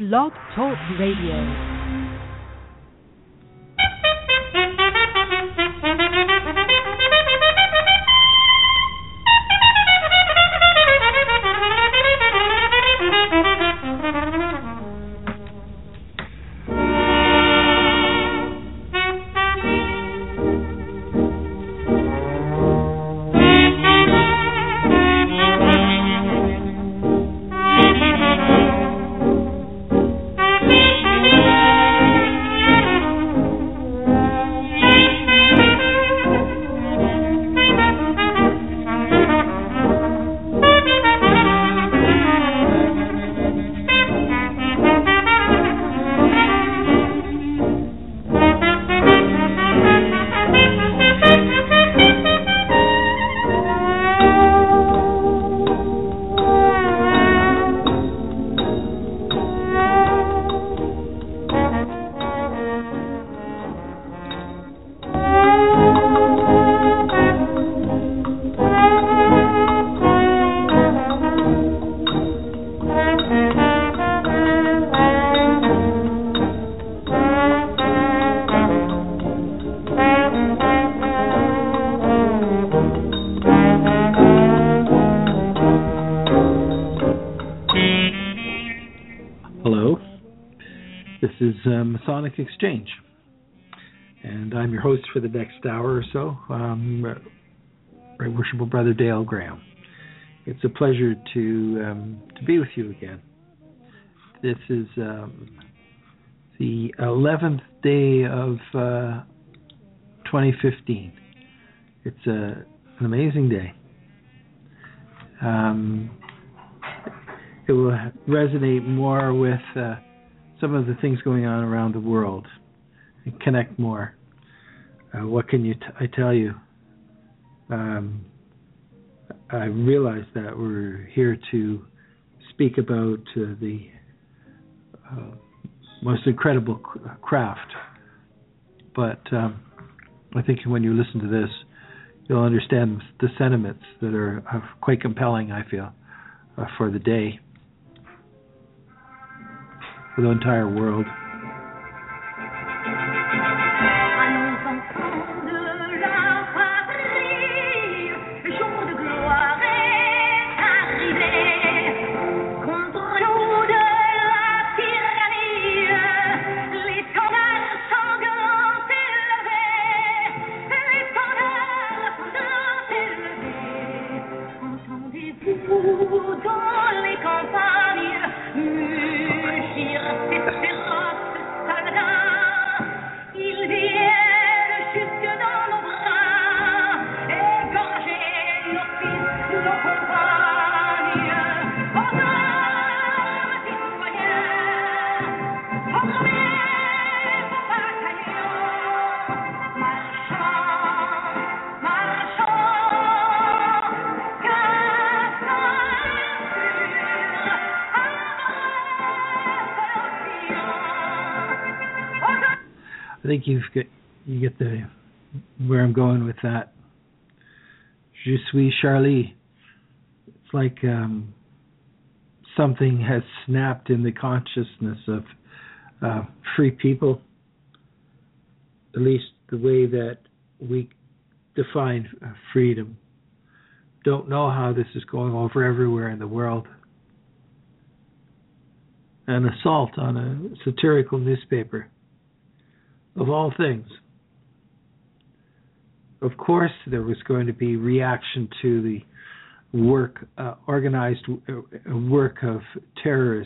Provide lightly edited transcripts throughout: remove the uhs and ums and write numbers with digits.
Blog Talk Radio. Masonic Exchange, and I'm your host for the next hour or so, Right Worshipful Brother Dale Graham. It's a pleasure to be with you again. This is the 11th day of 2015. It's an amazing day. It will resonate more with some of the things going on around the world and connect more. What can I tell you? I realize that we're here to speak about the most incredible craft, but I think when you listen to this, you'll understand the sentiments that are quite compelling, I feel, for the day, for the entire world. I think you get where I'm going with that. Je suis Charlie. It's like something has snapped in the consciousness of free people, at least the way that we define freedom. Don't know how this is going over everywhere in the world. An assault on a satirical newspaper. Of all things. Of course, there was going to be reaction to the organized work of terrorists.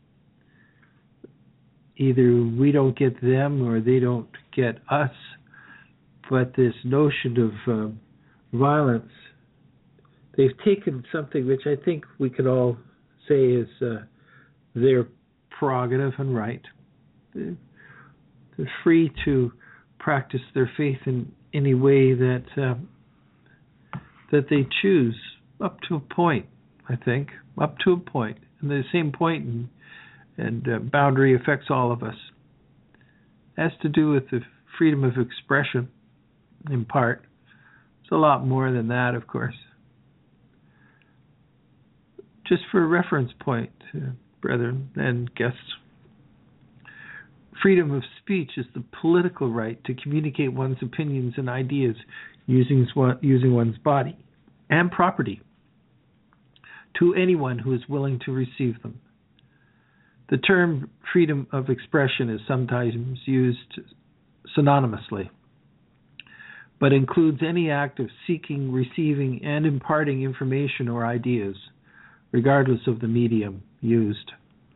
Either we don't get them or they don't get us. But this notion of violence, they've taken something which I think we could all say is their prerogative and right. They're free to practice their faith in any way that they choose, up to a point, I think, up to a point. And the same point and boundary affects all of us. It has to do with the freedom of expression, in part. It's a lot more than that, of course. Just for a reference point, brethren and guests, Freedom of speech is the political right to communicate one's opinions and ideas using one's body and property to anyone who is willing to receive them. The term freedom of expression is sometimes used synonymously, but includes any act of seeking, receiving, and imparting information or ideas, regardless of the medium used.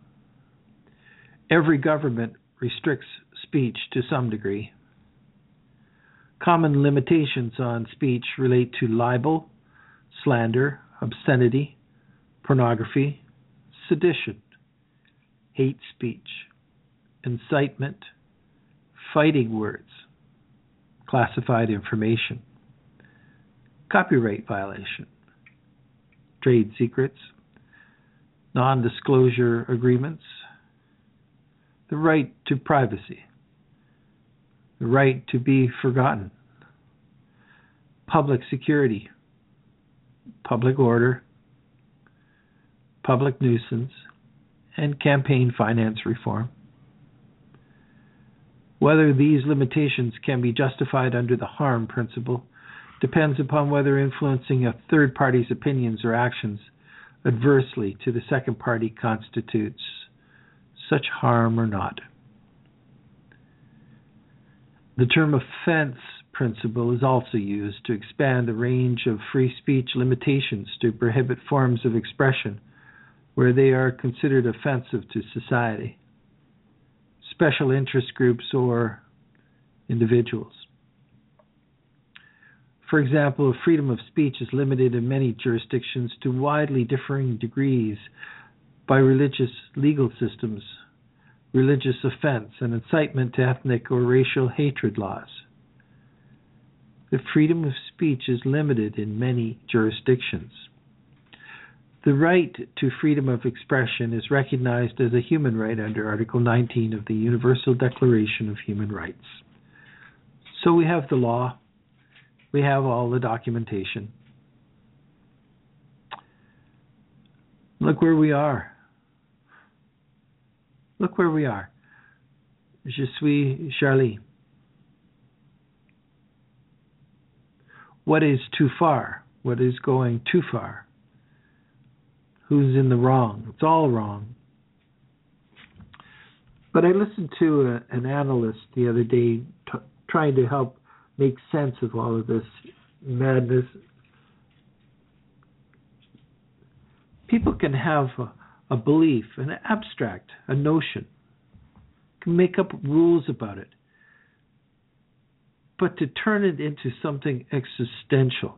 Every government restricts speech to some degree. Common limitations on speech relate to libel, slander, obscenity, pornography, sedition, hate speech, incitement, fighting words, classified information, copyright violation, trade secrets, non-disclosure agreements, the right to privacy, the right to be forgotten, public security, public order, public nuisance, and campaign finance reform. Whether these limitations can be justified under the harm principle depends upon whether influencing a third party's opinions or actions adversely to the second party constitutes such harm or not. The term offense principle is also used to expand the range of free speech limitations to prohibit forms of expression where they are considered offensive to society, special interest groups, or individuals. For example, freedom of speech is limited in many jurisdictions to widely differing degrees by religious legal systems, religious offense, and incitement to ethnic or racial hatred laws. The freedom of speech is limited in many jurisdictions. The right to freedom of expression is recognized as a human right under Article 19 of the Universal Declaration of Human Rights. So we have the law, we have all the documentation. Look where we are. Look where we are. Je suis Charlie. What is too far? What is going too far? Who's in the wrong? It's all wrong. But I listened to an analyst the other day trying to help make sense of all of this madness. People can have a belief, an abstract, a notion, can make up rules about it. But to turn it into something existential.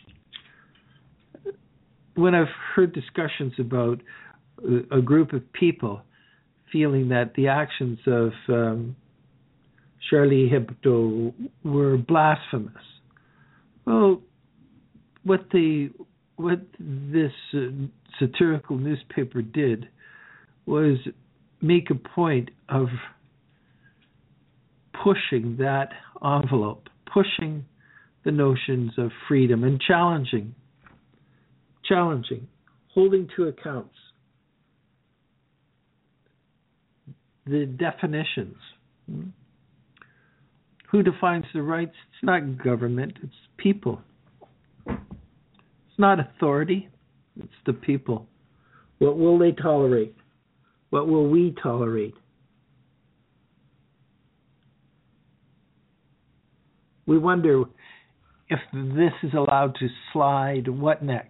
When I've heard discussions about a group of people feeling that the actions of Charlie Hebdo were blasphemous, well, what this satirical newspaper did was make a point of pushing that envelope, pushing the notions of freedom and challenging, holding to accounts the definitions. Who defines the rights? It's not government, it's people. It's not authority, it's the people. What will they tolerate? What will we tolerate? We wonder if this is allowed to slide, what next?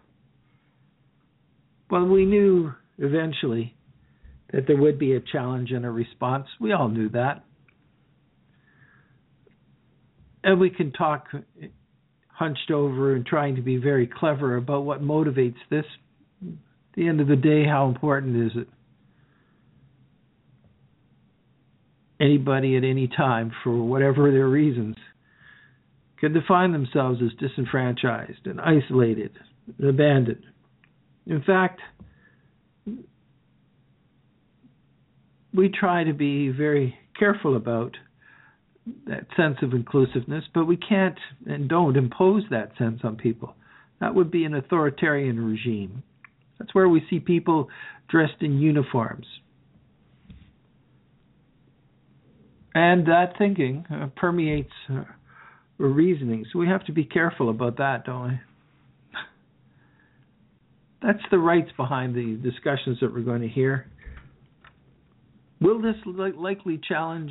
Well, we knew eventually that there would be a challenge and a response. We all knew that. And we can talk hunched over and trying to be very clever about what motivates this. At the end of the day, how important is it? Anybody at any time, for whatever their reasons, can define themselves as disenfranchised and isolated and abandoned. In fact, we try to be very careful about that sense of inclusiveness, but we can't and don't impose that sense on people. That would be an authoritarian regime. That's where we see people dressed in uniforms. And that thinking permeates reasoning. So we have to be careful about that, don't we? That's the rights behind the discussions that we're going to hear. Will this likely challenge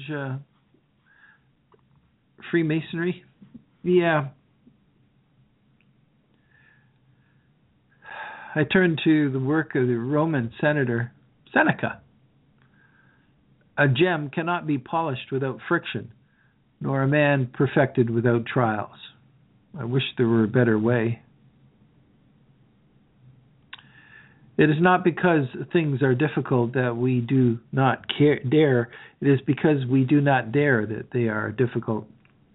Freemasonry? Yeah. I turn to the work of the Roman senator Seneca. A gem cannot be polished without friction, nor a man perfected without trials. I wish there were a better way. It is not because things are difficult that we do not dare. It is because we do not dare that they are difficult.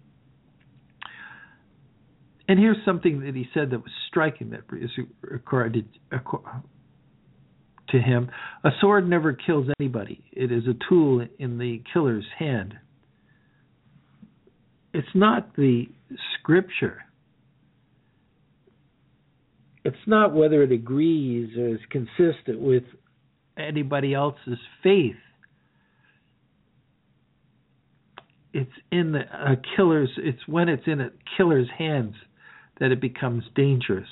And here's something that he said that was striking, that is accorded to him. A sword never kills anybody. It is a tool in the killer's hand. It's not the scripture. It's not whether it agrees or is consistent with anybody else's faith. It's in it's when it's in a killer's hands that it becomes dangerous.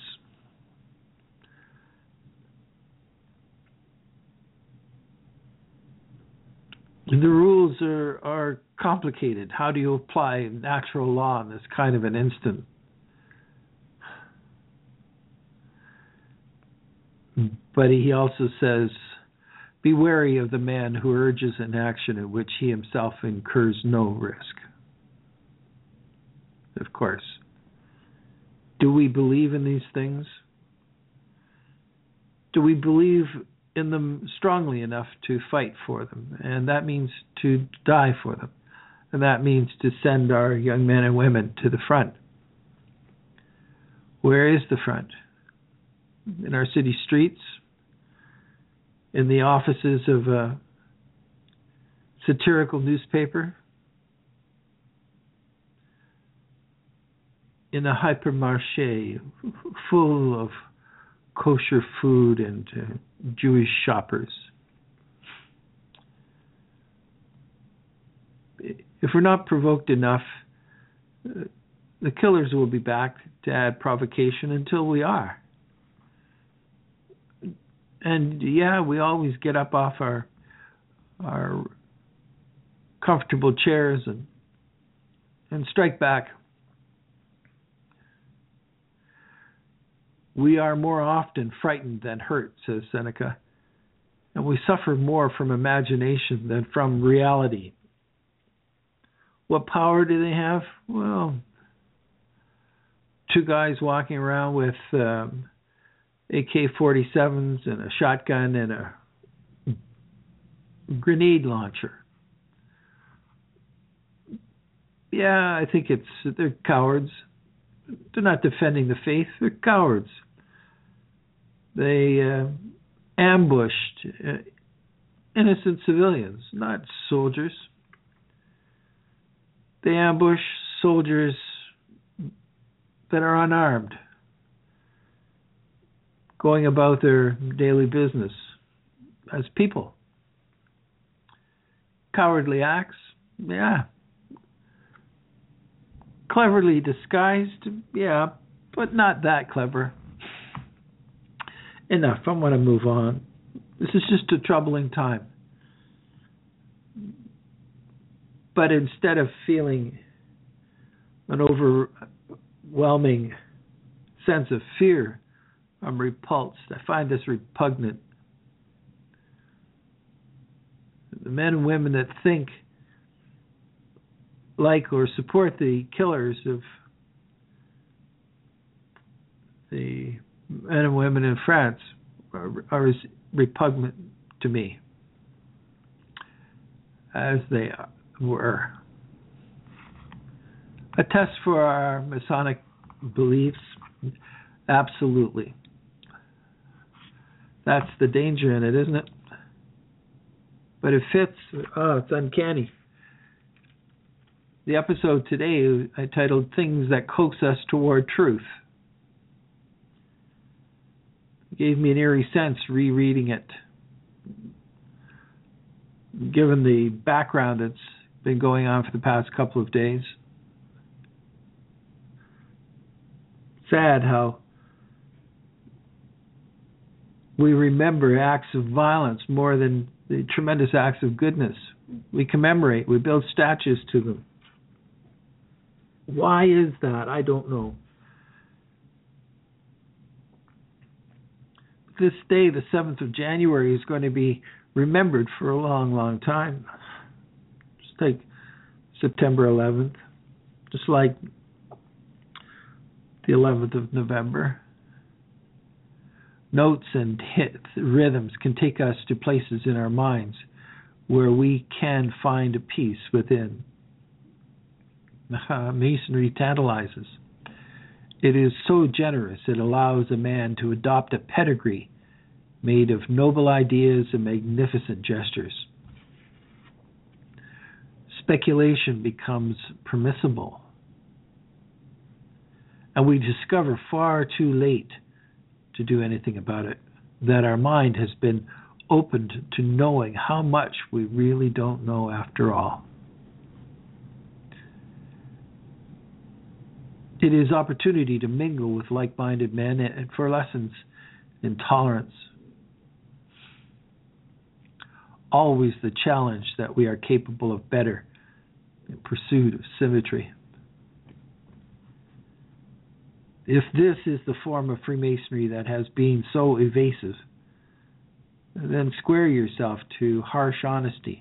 The rules are complicated. How do you apply natural law in this kind of an instant? But he also says, be wary of the man who urges an action in which he himself incurs no risk. Of course. Do we believe in these things? Do we believe in them strongly enough to fight for them? And that means to die for them. And that means to send our young men and women to the front. Where is the front? In our city streets? In the offices of a satirical newspaper? In a hypermarché full of kosher food and Jewish shoppers? If we're not provoked enough, the killers will be back to add provocation until we are. And yeah, we always get up off our comfortable chairs and strike back. We are more often frightened than hurt, says Seneca, and we suffer more from imagination than from reality. What power do they have? Well, two guys walking around with AK-47s and a shotgun and a grenade launcher. Yeah, I think they're cowards. They're not defending the faith. They're cowards. They ambushed innocent civilians, not soldiers. They ambush soldiers that are unarmed, going about their daily business as people. Cowardly acts, yeah. Cleverly disguised, yeah, but not that clever. Enough, I want to move on. This is just a troubling time. But instead of feeling an overwhelming sense of fear, I'm repulsed. I find this repugnant. The men and women that think like or support the killers of the men and women in France are as repugnant to me as they were. A test for our Masonic beliefs? Absolutely. That's the danger in it, isn't it? But it fits. Oh, it's uncanny. The episode today I titled Things That Coax Us Toward Truth. It gave me an eerie sense rereading it, given the background that's been going on for the past couple of days. Sad how we remember acts of violence more than the tremendous acts of goodness. We commemorate, we build statues to them. Why is that? I don't know. This day, the 7th of January, is going to be remembered for a long, long time. Just like September 11th, just like the 11th of November. Notes and rhythms can take us to places in our minds where we can find a peace within. Masonry tantalizes. It is so generous it allows a man to adopt a pedigree made of noble ideas and magnificent gestures. Speculation becomes permissible, and we discover far too late to do anything about it, that our mind has been opened to knowing how much we really don't know after all. It is opportunity to mingle with like-minded men and for lessons in tolerance. Always the challenge that we are capable of better in pursuit of symmetry. If this is the form of Freemasonry that has been so evasive, then square yourself to harsh honesty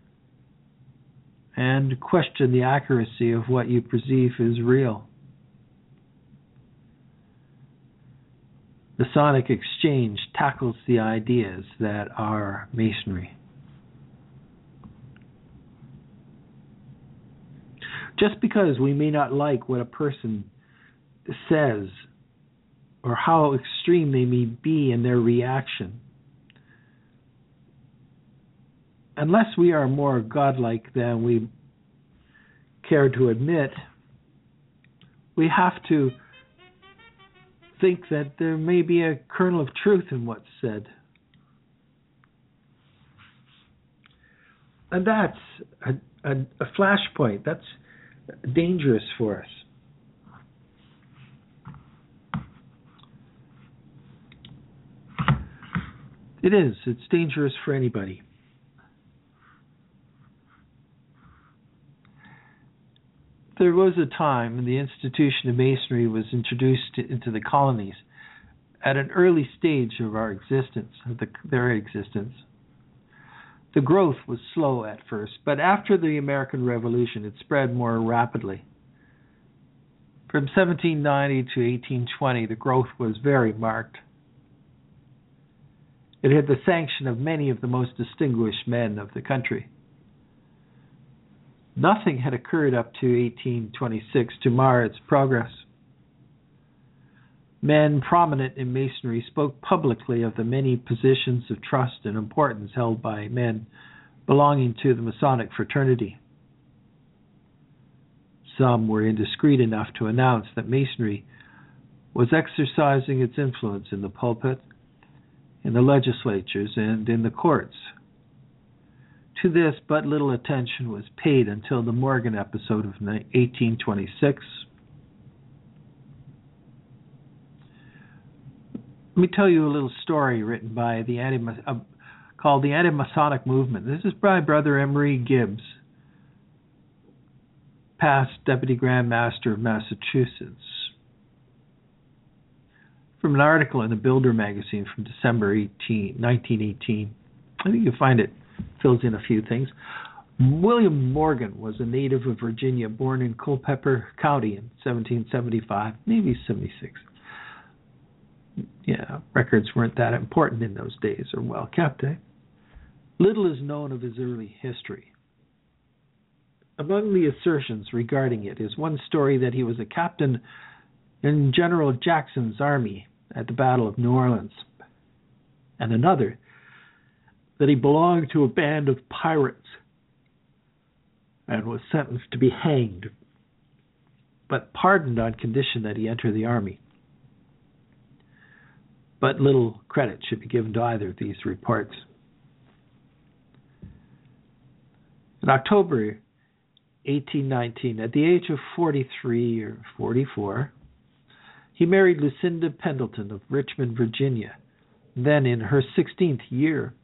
and question the accuracy of what you perceive is real. The Masonic Exchange tackles the ideas that are Masonry. Just because we may not like what a person says or how extreme they may be in their reaction, unless we are more godlike than we care to admit, we have to think that there may be a kernel of truth in what's said. And that's a flashpoint. That's dangerous for us. It is. It's dangerous for anybody. There was a time when the institution of Masonry was introduced into the colonies at an early stage of our existence, their existence. The growth was slow at first, but after the American Revolution, it spread more rapidly. From 1790 to 1820, the growth was very marked. It had the sanction of many of the most distinguished men of the country. Nothing had occurred up to 1826 to mar its progress. Men prominent in Masonry spoke publicly of the many positions of trust and importance held by men belonging to the Masonic fraternity. Some were indiscreet enough to announce that Masonry was exercising its influence in the pulpit, in the legislatures, and in the courts. To this, but little attention was paid until the Morgan episode of 1826. Let me tell you a little story written by called the Anti-Masonic Movement. This is by Brother Emery Gibbs, past Deputy Grand Master of Massachusetts. From an article in the Builder magazine from December 1918. I think you'll find it fills in a few things. William Morgan was a native of Virginia, born in Culpeper County in 1775, maybe 76. Yeah, records weren't that important in those days, or well kept, eh? Little is known of his early history. Among the assertions regarding it is one story that he was a captain in General Jackson's army at the Battle of New Orleans, and another that he belonged to a band of pirates and was sentenced to be hanged, but pardoned on condition that he enter the army. But little credit should be given to either of these reports. In October 1819. At the age of 43 or 44, he married Lucinda Pendleton of Richmond, Virginia, then in her 16th year.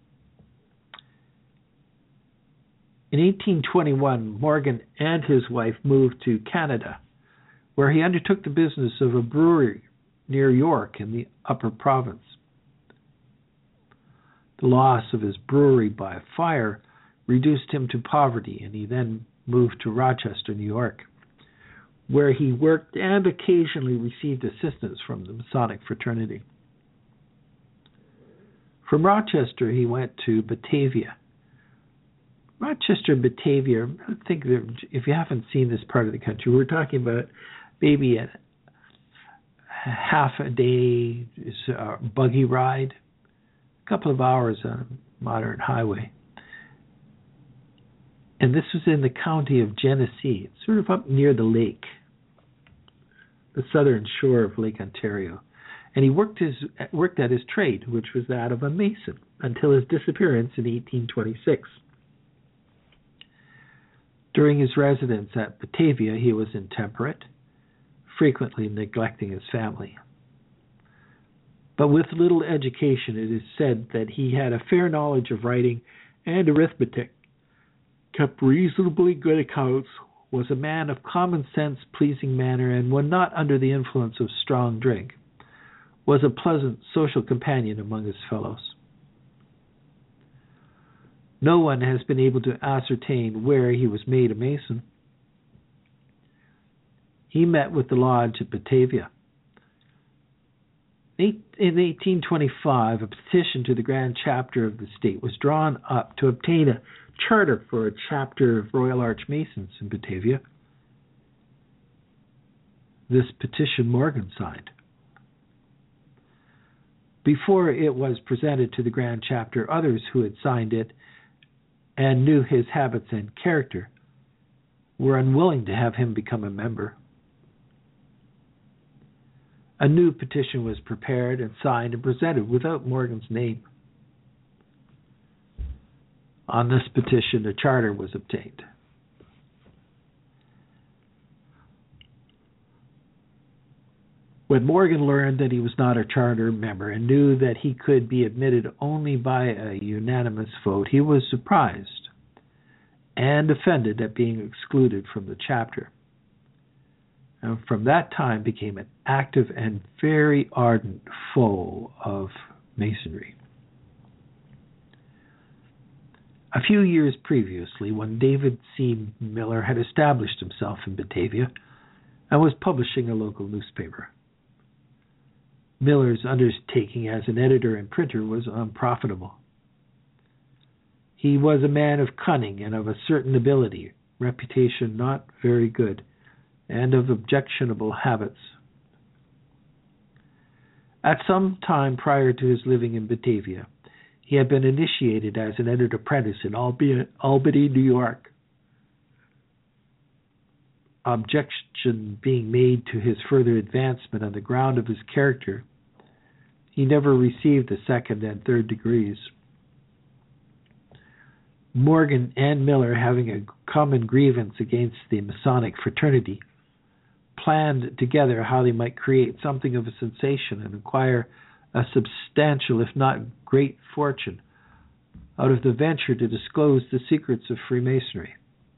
In 1821, Morgan and his wife moved to Canada, where he undertook the business of a brewery near York in the Upper Province. The loss of his brewery by fire reduced him to poverty, and he then moved to Rochester, New York, where he worked and occasionally received assistance from the Masonic fraternity. From Rochester, he went to Batavia. Rochester, Batavia, I think that if you haven't seen this part of the country, we're talking about maybe a half a day buggy ride, a couple of hours on a modern highway. And this was in the county of Genesee. It's sort of up near the lake, the southern shore of Lake Ontario. And he worked at his trade, which was that of a mason, until his disappearance in 1826. During his residence at Batavia, he was intemperate, frequently neglecting his family. But with little education, it is said that he had a fair knowledge of writing and arithmetic, kept reasonably good accounts, was a man of common sense, pleasing manner, and when not under the influence of strong drink, was a pleasant social companion among his fellows. No one has been able to ascertain where he was made a Mason. He met with the lodge at Batavia. In 1825, a petition to the Grand Chapter of the state was drawn up to obtain a charter for a chapter of Royal Arch Masons in Batavia. This petition Morgan signed. Before it was presented to the Grand Chapter, others who had signed it and knew his habits and character were unwilling to have him become a member. A new petition was prepared and signed and presented without Morgan's name. On this petition, a charter was obtained. When Morgan learned that he was not a charter member and knew that he could be admitted only by a unanimous vote, he was surprised and offended at being excluded from the chapter. And from that time became an active and very ardent foe of Masonry. A few years previously, when David C. Miller had established himself in Batavia and was publishing a local newspaper, Miller's undertaking as an editor and printer was unprofitable. He was a man of cunning and of a certain ability, reputation not very good, and of objectionable habits. At some time prior to his living in Batavia, he had been initiated as an editor apprentice in Albany, New York. Objection being made to his further advancement on the ground of his character, he never received the second and third degrees. Morgan and Miller, having a common grievance against the Masonic fraternity, planned together how they might create something of a sensation and acquire a substantial, if not great, fortune out of the venture to disclose the secrets of Freemasonry.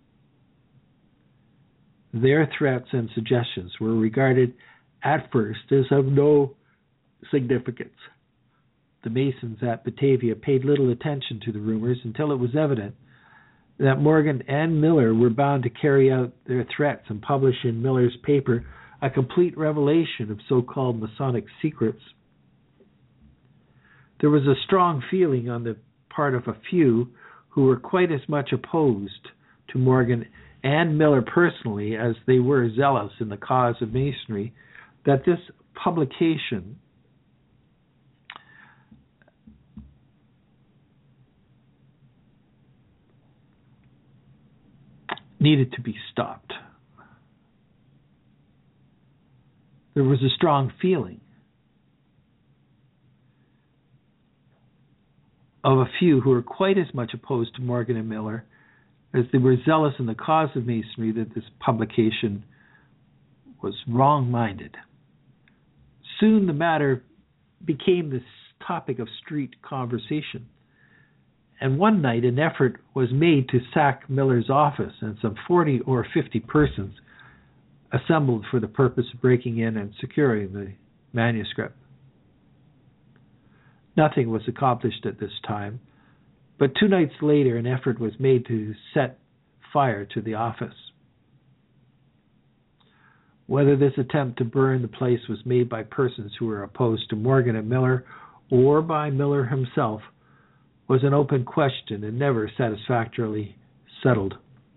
Their threats and suggestions were regarded at first as of no significance. The Masons at Batavia paid little attention to the rumors until it was evident that Morgan and Miller were bound to carry out their threats and publish in Miller's paper a complete revelation of so-called Masonic secrets. There was a strong feeling on the part of a few who were quite as much opposed to Morgan and Miller personally as they were zealous in the cause of Masonry, that this publication needed to be stopped. There was a strong feeling of a few who were quite as much opposed to Morgan and Miller as they were zealous in the cause of Masonry, that this publication was wrong-minded. Soon the matter became the topic of street conversation, and one night an effort was made to sack Miller's office, and some 40 or 50 persons assembled for the purpose of breaking in and securing the manuscript. Nothing was accomplished at this time, but 2 nights later an effort was made to set fire to the office. Whether this attempt to burn the place was made by persons who were opposed to Morgan and Miller or by Miller himself was an open question and never satisfactorily settled.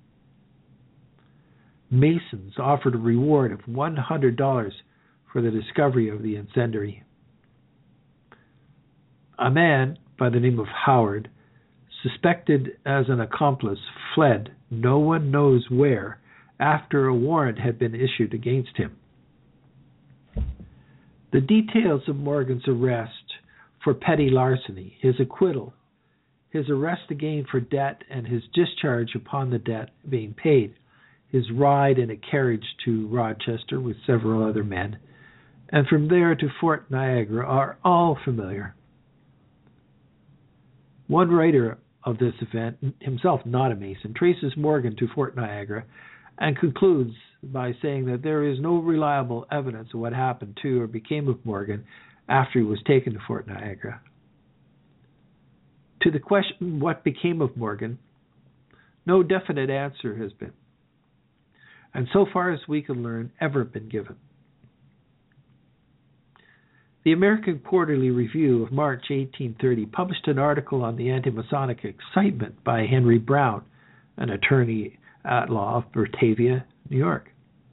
Masons offered a reward of $100 for the discovery of the incendiary. A man by the name of Howard, suspected as an accomplice, fled no one knows where after a warrant had been issued against him. The details of Morgan's arrest for petty larceny, his acquittal, his arrest again for debt, and his discharge upon the debt being paid, his ride in a carriage to Rochester with several other men, and from there to Fort Niagara are all familiar. One writer of this event, himself not a Mason, traces Morgan to Fort Niagara and concludes by saying that there is no reliable evidence of what happened to or became of Morgan after he was taken to Fort Niagara. To the question, what became of Morgan, no definite answer has been, and so far as we can learn, ever been given. The American Quarterly Review of March 1830 published an article on the anti-Masonic excitement by Henry Brown, an attorney at law of Batavia, New York.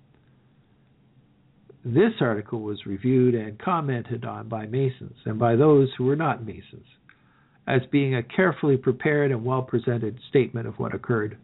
This article was reviewed and commented on by Masons and by those who were not Masons, as being a carefully prepared and well-presented statement of what occurred.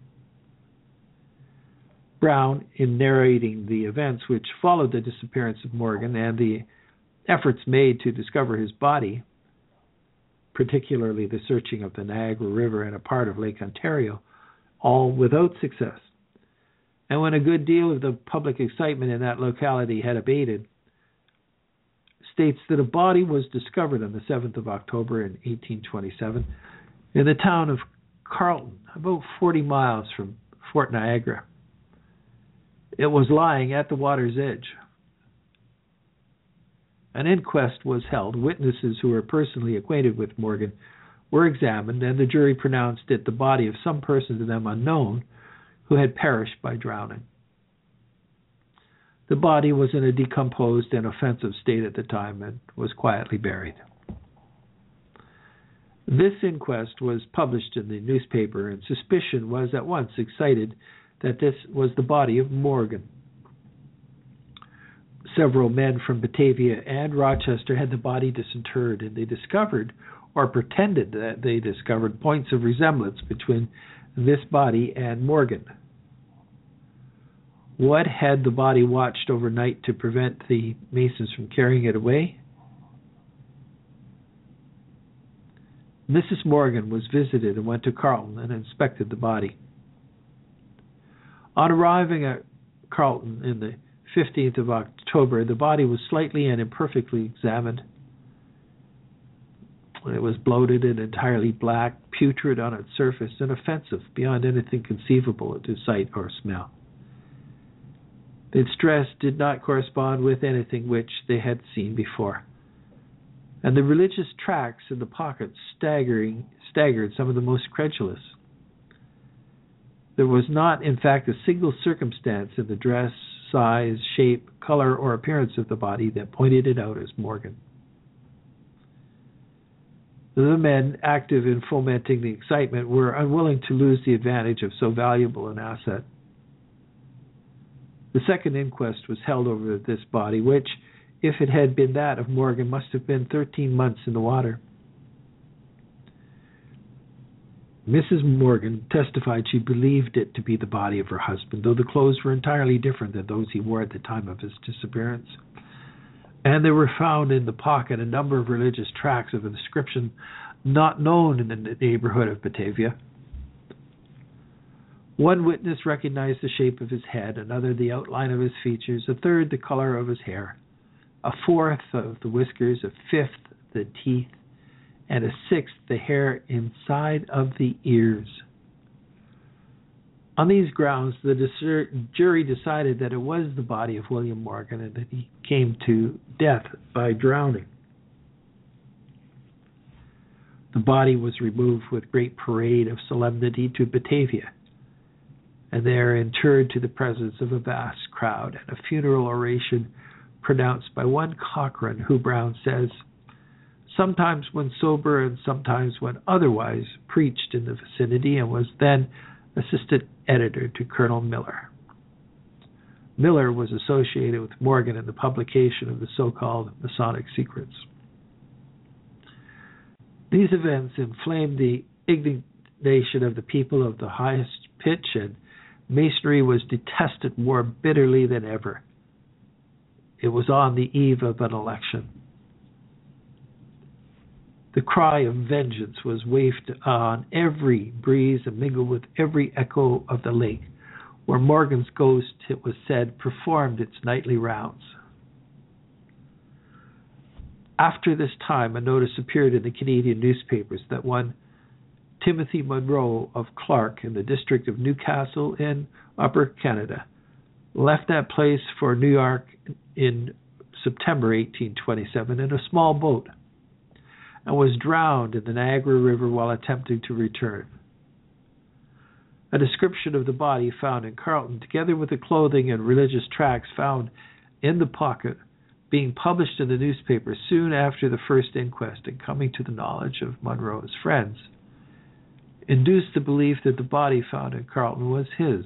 Brown, in narrating the events which followed the disappearance of Morgan and the efforts made to discover his body, particularly the searching of the Niagara River and a part of Lake Ontario, all without success. And when a good deal of the public excitement in that locality had abated, states that a body was discovered on the 7th of October in 1827 in the town of Carleton, about 40 miles from Fort Niagara. It was lying at the water's edge. An inquest was held. Witnesses who were personally acquainted with Morgan were examined, and the jury pronounced it the body of some person to them unknown who had perished by drowning. The body was in a decomposed and offensive state at the time and was quietly buried. This inquest was published in the newspaper, and suspicion was at once excited that this was the body of Morgan. Several men from Batavia and Rochester had the body disinterred, and they discovered, or pretended that they discovered, points of resemblance between this body and Morgan. What had the body watched overnight to prevent the Masons from carrying it away? Mrs. Morgan was visited and went to Carleton and inspected the body. On arriving at Carleton in the 15th of October, the body was slightly and imperfectly examined. It was bloated and entirely black, putrid on its surface, and offensive beyond anything conceivable to sight or smell. Its dress did not correspond with anything which they had seen before, and the religious tracts in the pockets staggered some of the most credulous. There was not, in fact, a single circumstance in the dress, size, shape, color, or appearance of the body that pointed it out as Morgan. The men active in fomenting the excitement were unwilling to lose the advantage of so valuable an asset. The second inquest was held over this body, which, if it had been that of Morgan, must have been 13 months in the water. Mrs. Morgan testified she believed it to be the body of her husband, though the clothes were entirely different than those he wore at the time of his disappearance. And there were found in the pocket a number of religious tracts of a description not known in the neighborhood of Batavia. One witness recognized the shape of his head, another the outline of his features, a third the color of his hair, a fourth of the whiskers, a fifth the teeth, and a sixth the hair inside of the ears. On these grounds, the jury decided that it was the body of William Morgan and that he came to death by drowning. The body was removed with great parade of solemnity to Batavia, and there interred to the presence of a vast crowd, and a funeral oration pronounced by one Cochrane, who, Brown says, sometimes when sober and sometimes when otherwise preached in the vicinity, and was then assistant editor to Colonel Miller. Miller was associated with Morgan in the publication of the so-called Masonic Secrets. These events inflamed the indignation of the people of the highest pitch, and Masonry was detested more bitterly than ever. It was on the eve of an election. The cry of vengeance was wafted on every breeze and mingled with every echo of the lake, where Morgan's ghost, it was said, performed its nightly rounds. After this time, a notice appeared in the Canadian newspapers that one Timothy Monroe of Clark in the district of Newcastle in Upper Canada left that place for New York in September 1827 in a small boat, and was drowned in the Niagara River while attempting to return. A description of the body found in Carleton, together with the clothing and religious tracts found in the pocket, being published in the newspaper soon after the first inquest and coming to the knowledge of Monroe's friends, induced the belief that the body found in Carleton was his.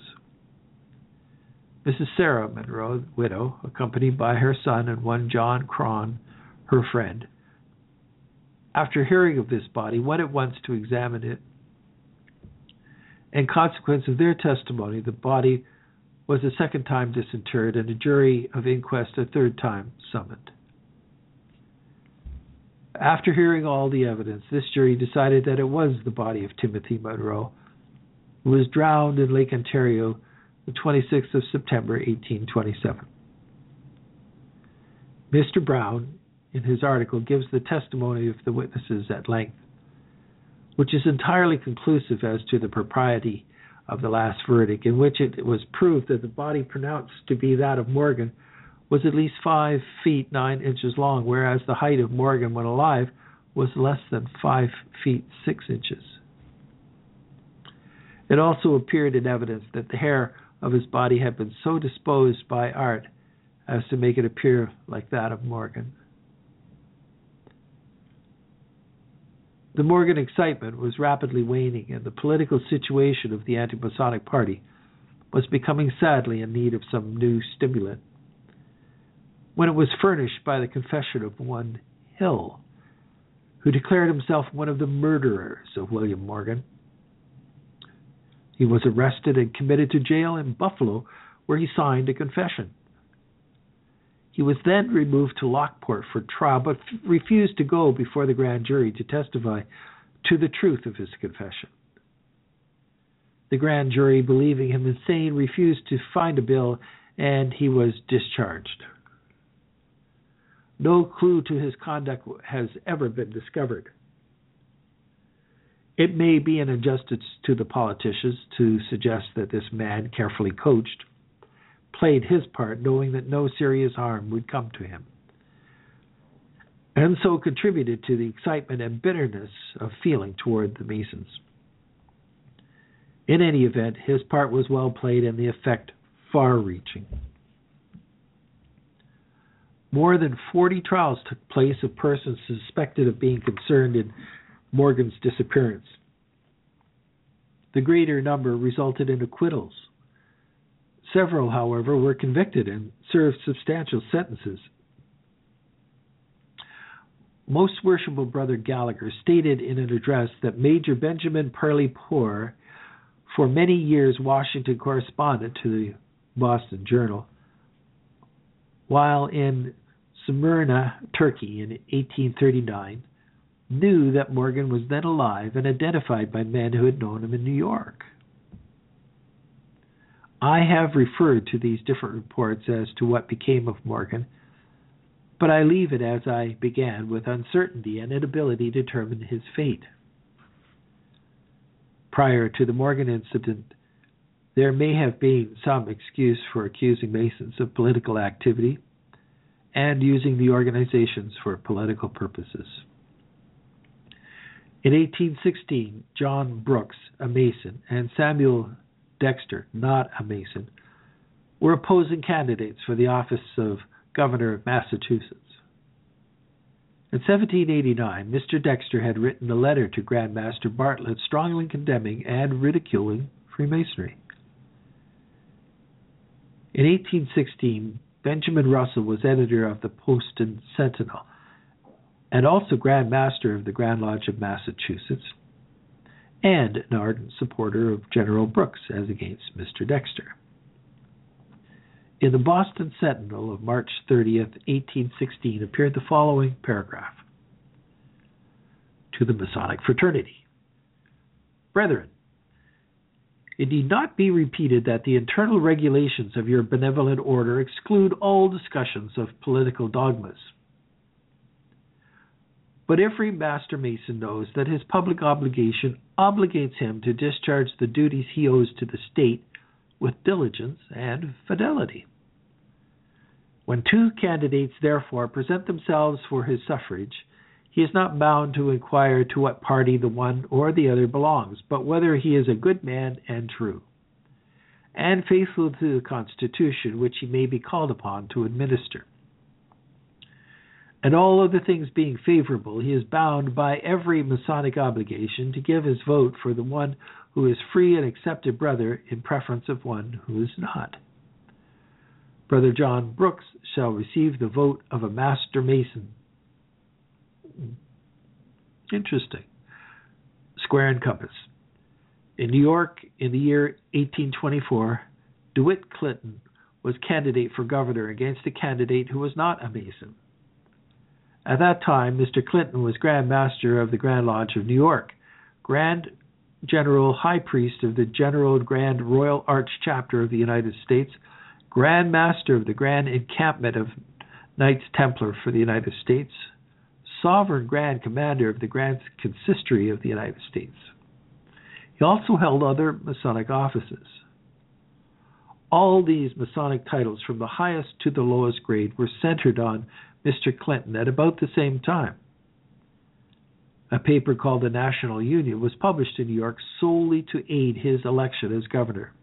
Mrs. Sarah Monroe, widow, accompanied by her son and one John Cron, her friend, after hearing of this body, went at once to examine it. In consequence of their testimony, the body was a second time disinterred and a jury of inquest a third time summoned. After hearing all the evidence, this jury decided that it was the body of Timothy Monroe, who was drowned in Lake Ontario the 26th of September, 1827. Mr. Brown, in his article, gives the testimony of the witnesses at length, which is entirely conclusive as to the propriety of the last verdict, in which it was proved that the body pronounced to be that of Morgan was at least 5 feet 9 inches long, whereas the height of Morgan when alive was less than 5 feet 6 inches. It also appeared in evidence that the hair of his body had been so disposed by art as to make it appear like that of Morgan. The Morgan excitement was rapidly waning, and the political situation of the anti-Masonic party was becoming sadly in need of some new stimulant, when it was furnished by the confession of one Hill, who declared himself one of the murderers of William Morgan. He was arrested and committed to jail in Buffalo, where he signed a confession. He was then removed to Lockport for trial, but refused to go before the grand jury to testify to the truth of his confession. The grand jury, believing him insane, refused to find a bill, and he was discharged. No clue to his conduct has ever been discovered. It may be an injustice to the politicians to suggest that this man, carefully coached, played his part knowing that no serious harm would come to him, and so contributed to the excitement and bitterness of feeling toward the Masons. In any event, his part was well played and the effect far-reaching. More than 40 trials took place of persons suspected of being concerned in Morgan's disappearance. The greater number resulted in acquittals. Several, however, were convicted and served substantial sentences. Most Worshipful Brother Gallagher stated in an address that Major Benjamin Parley Poore, for many years Washington correspondent to the Boston Journal, while in Smyrna, Turkey in 1839, knew that Morgan was then alive and identified by men who had known him in New York. I have referred to these different reports as to what became of Morgan, but I leave it as I began, with uncertainty and inability to determine his fate. Prior to the Morgan incident, there may have been some excuse for accusing Masons of political activity and using the organizations for political purposes. In 1816, John Brooks, a Mason, and Samuel Dexter, not a Mason, were opposing candidates for the office of Governor of Massachusetts. In 1789, Mr. Dexter had written a letter to Grand Master Bartlett strongly condemning and ridiculing Freemasonry. In 1816, Benjamin Russell was editor of the Post and Sentinel, and also Grand Master of the Grand Lodge of Massachusetts, and an ardent supporter of General Brooks as against Mr. Dexter. In the Boston Sentinel of March 30th, 1816, appeared the following paragraph. To the Masonic Fraternity. Brethren, it need not be repeated that the internal regulations of your benevolent order exclude all discussions of political dogmas. But every Master Mason knows that his public obligation obligates him to discharge the duties he owes to the state with diligence and fidelity. When two candidates, therefore, present themselves for his suffrage, he is not bound to inquire to what party the one or the other belongs, but whether he is a good man and true, and faithful to the Constitution which he may be called upon to administer. And all other things being favorable, he is bound by every Masonic obligation to give his vote for the one who is free and accepted brother in preference of one who is not. Brother John Brooks shall receive the vote of a Master Mason. Interesting. Square and compass. In New York, in the year 1824, DeWitt Clinton was candidate for governor against a candidate who was not a Mason. At that time, Mr. Clinton was Grand Master of the Grand Lodge of New York, Grand General High Priest of the General Grand Royal Arch Chapter of the United States, Grand Master of the Grand Encampment of Knights Templar for the United States, Sovereign Grand Commander of the Grand Consistory of the United States. He also held other Masonic offices. All these Masonic titles, from the highest to the lowest grade, were centered on Mr. Clinton at about the same time. A paper called the National Union was published in New York solely to aid his election as governor.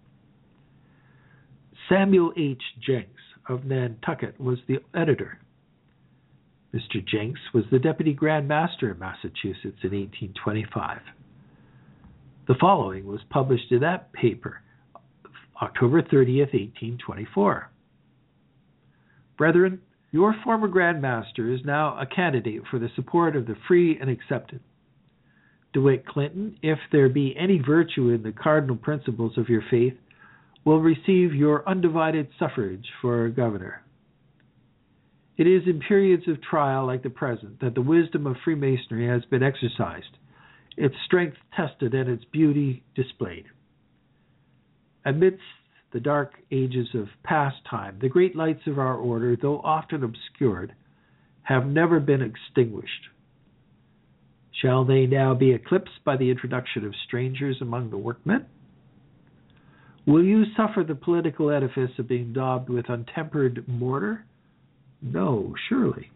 Samuel H. Jenks of Nantucket was the editor. Mr. Jenks was the Deputy Grand Master of Massachusetts in 1825. The following was published in that paper, October 30th, 1824. Brethren, your former Grand Master is now a candidate for the support of the free and accepted. DeWitt Clinton, if there be any virtue in the cardinal principles of your faith, will receive your undivided suffrage for governor. It is in periods of trial like the present that the wisdom of Freemasonry has been exercised, its strength tested, and its beauty displayed. Amidst the dark ages of past time, the great lights of our order, though often obscured, have never been extinguished. Shall they now be eclipsed by the introduction of strangers among the workmen? Will you suffer the political edifice of being daubed with untempered mortar? No, surely.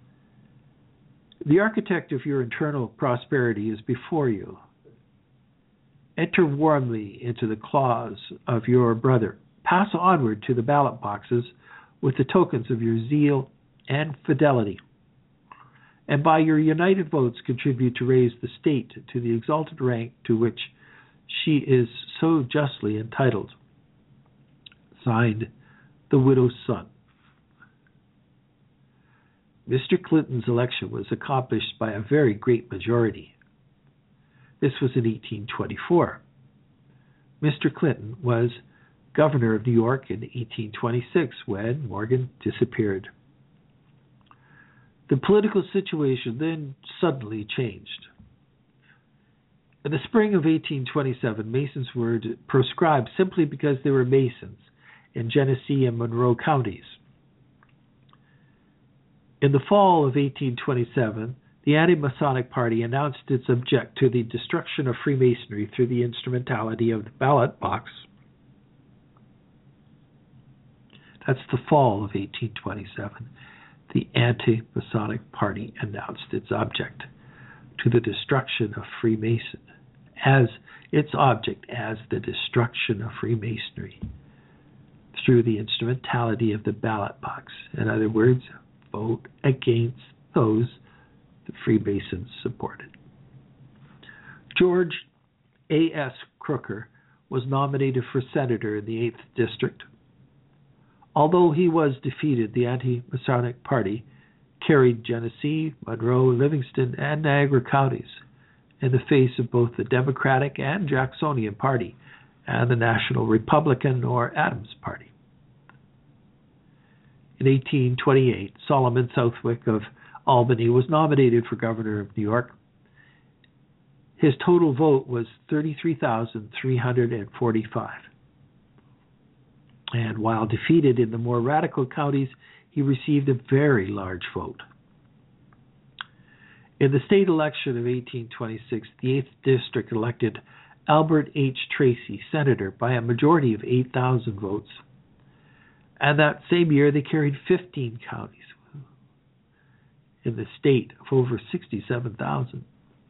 The architect of your internal prosperity is before you. Enter warmly into the claws of your brother. Pass onward to the ballot boxes with the tokens of your zeal and fidelity. And by your united votes contribute to raise the state to the exalted rank to which she is so justly entitled. Signed, the widow's son. Mr. Clinton's election was accomplished by a very great majority. This was in 1824. Mr. Clinton was governor of New York in 1826 when Morgan disappeared. The political situation then suddenly changed. In the spring of 1827, Masons were proscribed simply because they were Masons in Genesee and Monroe counties. In the fall of 1827, the Anti-Masonic Party announced its object to the destruction of Freemasonry through the instrumentality of the ballot box. That's the fall of 1827. The Anti-Masonic Party announced its object to the destruction of Freemason as its object as the destruction of Freemasonry through the instrumentality of the ballot box. In other words, vote against those the Freemasons supported. George A.S. Crooker was nominated for senator in the 8th District. Although he was defeated, the Anti-Masonic Party carried Genesee, Monroe, Livingston, and Niagara counties in the face of both the Democratic and Jacksonian Party and the National Republican or Adams Party. In 1828, Solomon Southwick of Albany was nominated for governor of New York. His total vote was 33,345. And while defeated in the more radical counties, he received a very large vote. In the state election of 1826, the 8th District elected Albert H. Tracy, senator, by a majority of 8,000 votes. And that same year, they carried 15 counties in the state of over 67,000.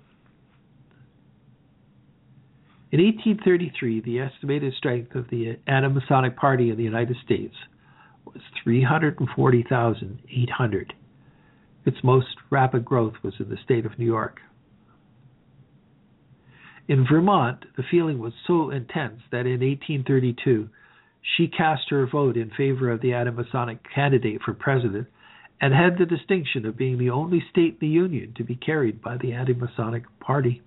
In 1833, the estimated strength of the Anti-Masonic Party in the United States was 340,800. Its most rapid growth was in the state of New York. In Vermont, the feeling was so intense that in 1832, she cast her vote in favor of the Anti-Masonic candidate for president and had the distinction of being the only state in the Union to be carried by the Anti-Masonic Party.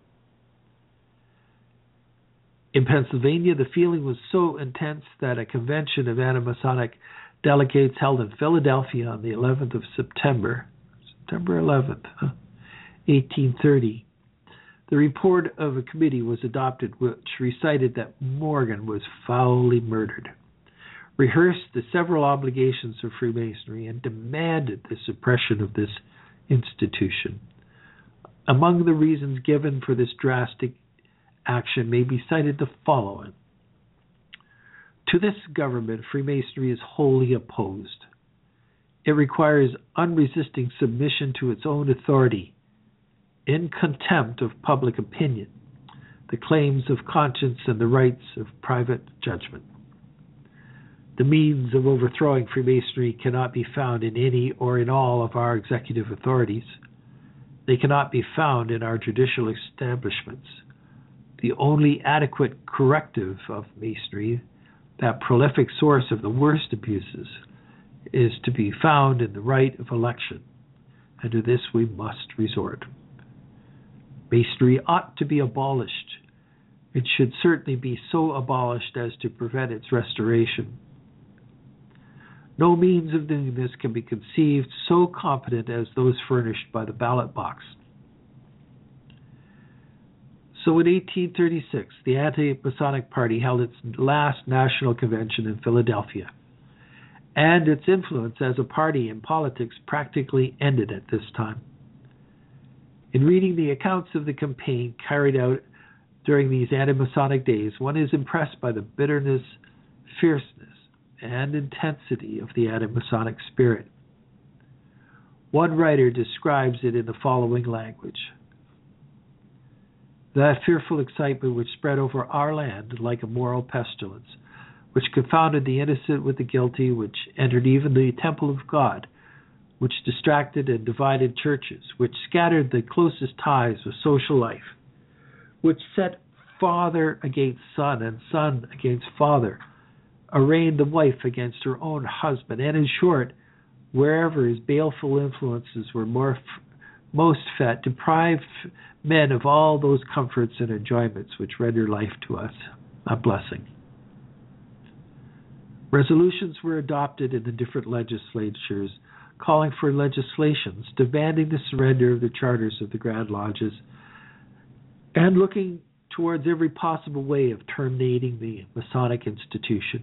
In Pennsylvania, the feeling was so intense that a convention of Anti-Masonic delegates held in Philadelphia on the 11th of September 11th, 1830, the report of a committee was adopted which recited that Morgan was foully murdered, rehearsed the several obligations of Freemasonry, and demanded the suppression of this institution. Among the reasons given for this drastic action may be cited the following. To this government, Freemasonry is wholly opposed. It requires unresisting submission to its own authority, in contempt of public opinion, the claims of conscience, and the rights of private judgment. The means of overthrowing Freemasonry cannot be found in any or in all of our executive authorities. They cannot be found in our judicial establishments. The only adequate corrective of Masonry, that prolific source of the worst abuses, is to be found in the right of election, and to this we must resort. Masonry ought to be abolished. It should certainly be so abolished as to prevent its restoration. No means of doing this can be conceived so competent as those furnished by the ballot box. So in 1836, the Anti-Masonic Party held its last national convention in Philadelphia, and its influence as a party in politics practically ended at this time. In reading the accounts of the campaign carried out during these anti-Masonic days, one is impressed by the bitterness, fierceness, and intensity of the anti-Masonic spirit. One writer describes it in the following language. That fearful excitement which spread over our land like a moral pestilence, which confounded the innocent with the guilty, which entered even the temple of God, which distracted and divided churches, which scattered the closest ties of social life, which set father against son and son against father, arraigned the wife against her own husband, and in short, wherever his baleful influences were most felt, deprived men of all those comforts and enjoyments which render life to us a blessing. Resolutions were adopted in the different legislatures calling for legislations demanding the surrender of the charters of the Grand Lodges and looking towards every possible way of terminating the Masonic institution.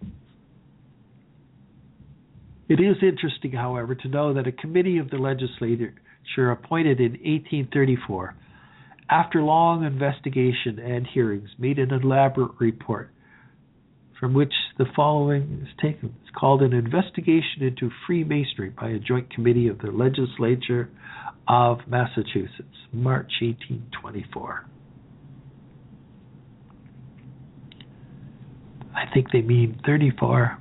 It is interesting, however, to know that a committee of the legislature appointed in 1834, after long investigation and hearings, made an elaborate report from which the following is taken. It's called An Investigation into Freemasonry by a Joint Committee of the Legislature of Massachusetts, March 1824. I think they mean 34.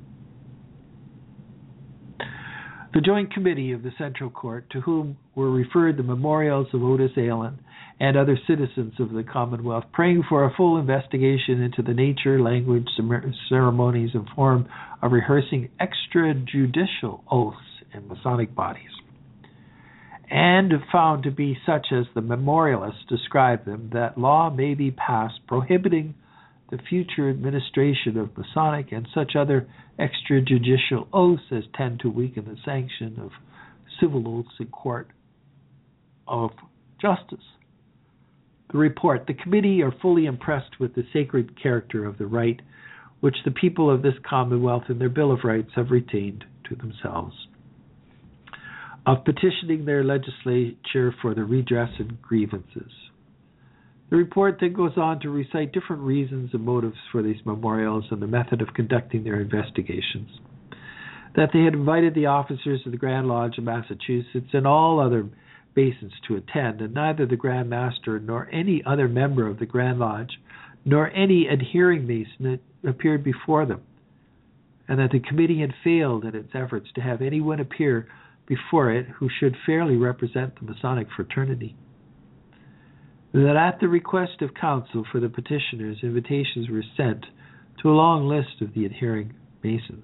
The Joint Committee of the Central Court, to whom were referred the memorials of Otis Allen and other citizens of the Commonwealth, praying for a full investigation into the nature, language, ceremonies, and form of rehearsing extrajudicial oaths in Masonic bodies, and found to be such as the memorialists describe them, that law may be passed prohibiting the future administration of Masonic and such other extrajudicial oaths as tend to weaken the sanction of civil oaths in court of justice. The report: the committee are fully impressed with the sacred character of the right which the people of this Commonwealth in their Bill of Rights have retained to themselves, of petitioning their legislature for the redress of grievances. The report then goes on to recite different reasons and motives for these memorials and the method of conducting their investigations. That they had invited the officers of the Grand Lodge of Massachusetts and all other Masons to attend, and neither the Grand Master nor any other member of the Grand Lodge nor any adhering Mason appeared before them, and that the committee had failed in its efforts to have anyone appear before it who should fairly represent the Masonic fraternity. That at the request of counsel for the petitioners, invitations were sent to a long list of the adhering Masons.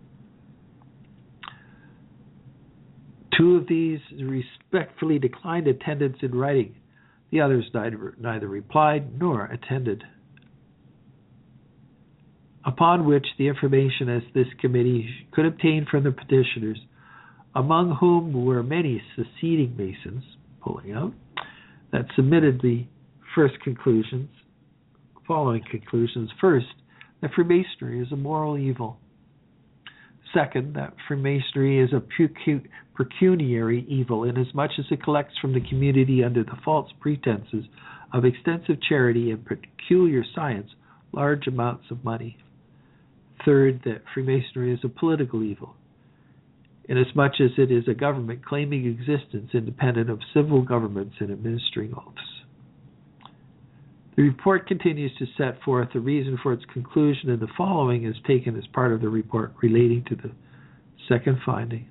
Two of these respectfully declined attendance in writing. The others neither replied nor attended. Upon which the information as this committee could obtain from the petitioners, among whom were many seceding Masons, pulling out, that submitted the following conclusions. First, that Freemasonry is a moral evil. Second, that Freemasonry is a pecuniary evil, inasmuch as it collects from the community under the false pretenses of extensive charity and peculiar science large amounts of money. Third, that Freemasonry is a political evil, inasmuch as it is a government claiming existence independent of civil governments and administering oaths. The report continues to set forth the reason for its conclusion, and the following is taken as part of the report relating to the second finding.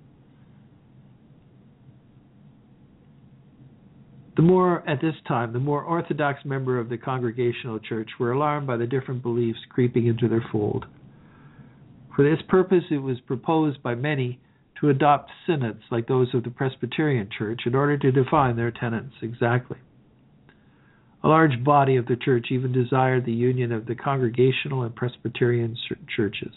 At this time, the more orthodox members of the Congregational Church were alarmed by the different beliefs creeping into their fold. For this purpose, it was proposed by many to adopt synods like those of the Presbyterian Church in order to define their tenets exactly. A large body of the Church even desired the union of the Congregational and Presbyterian churches.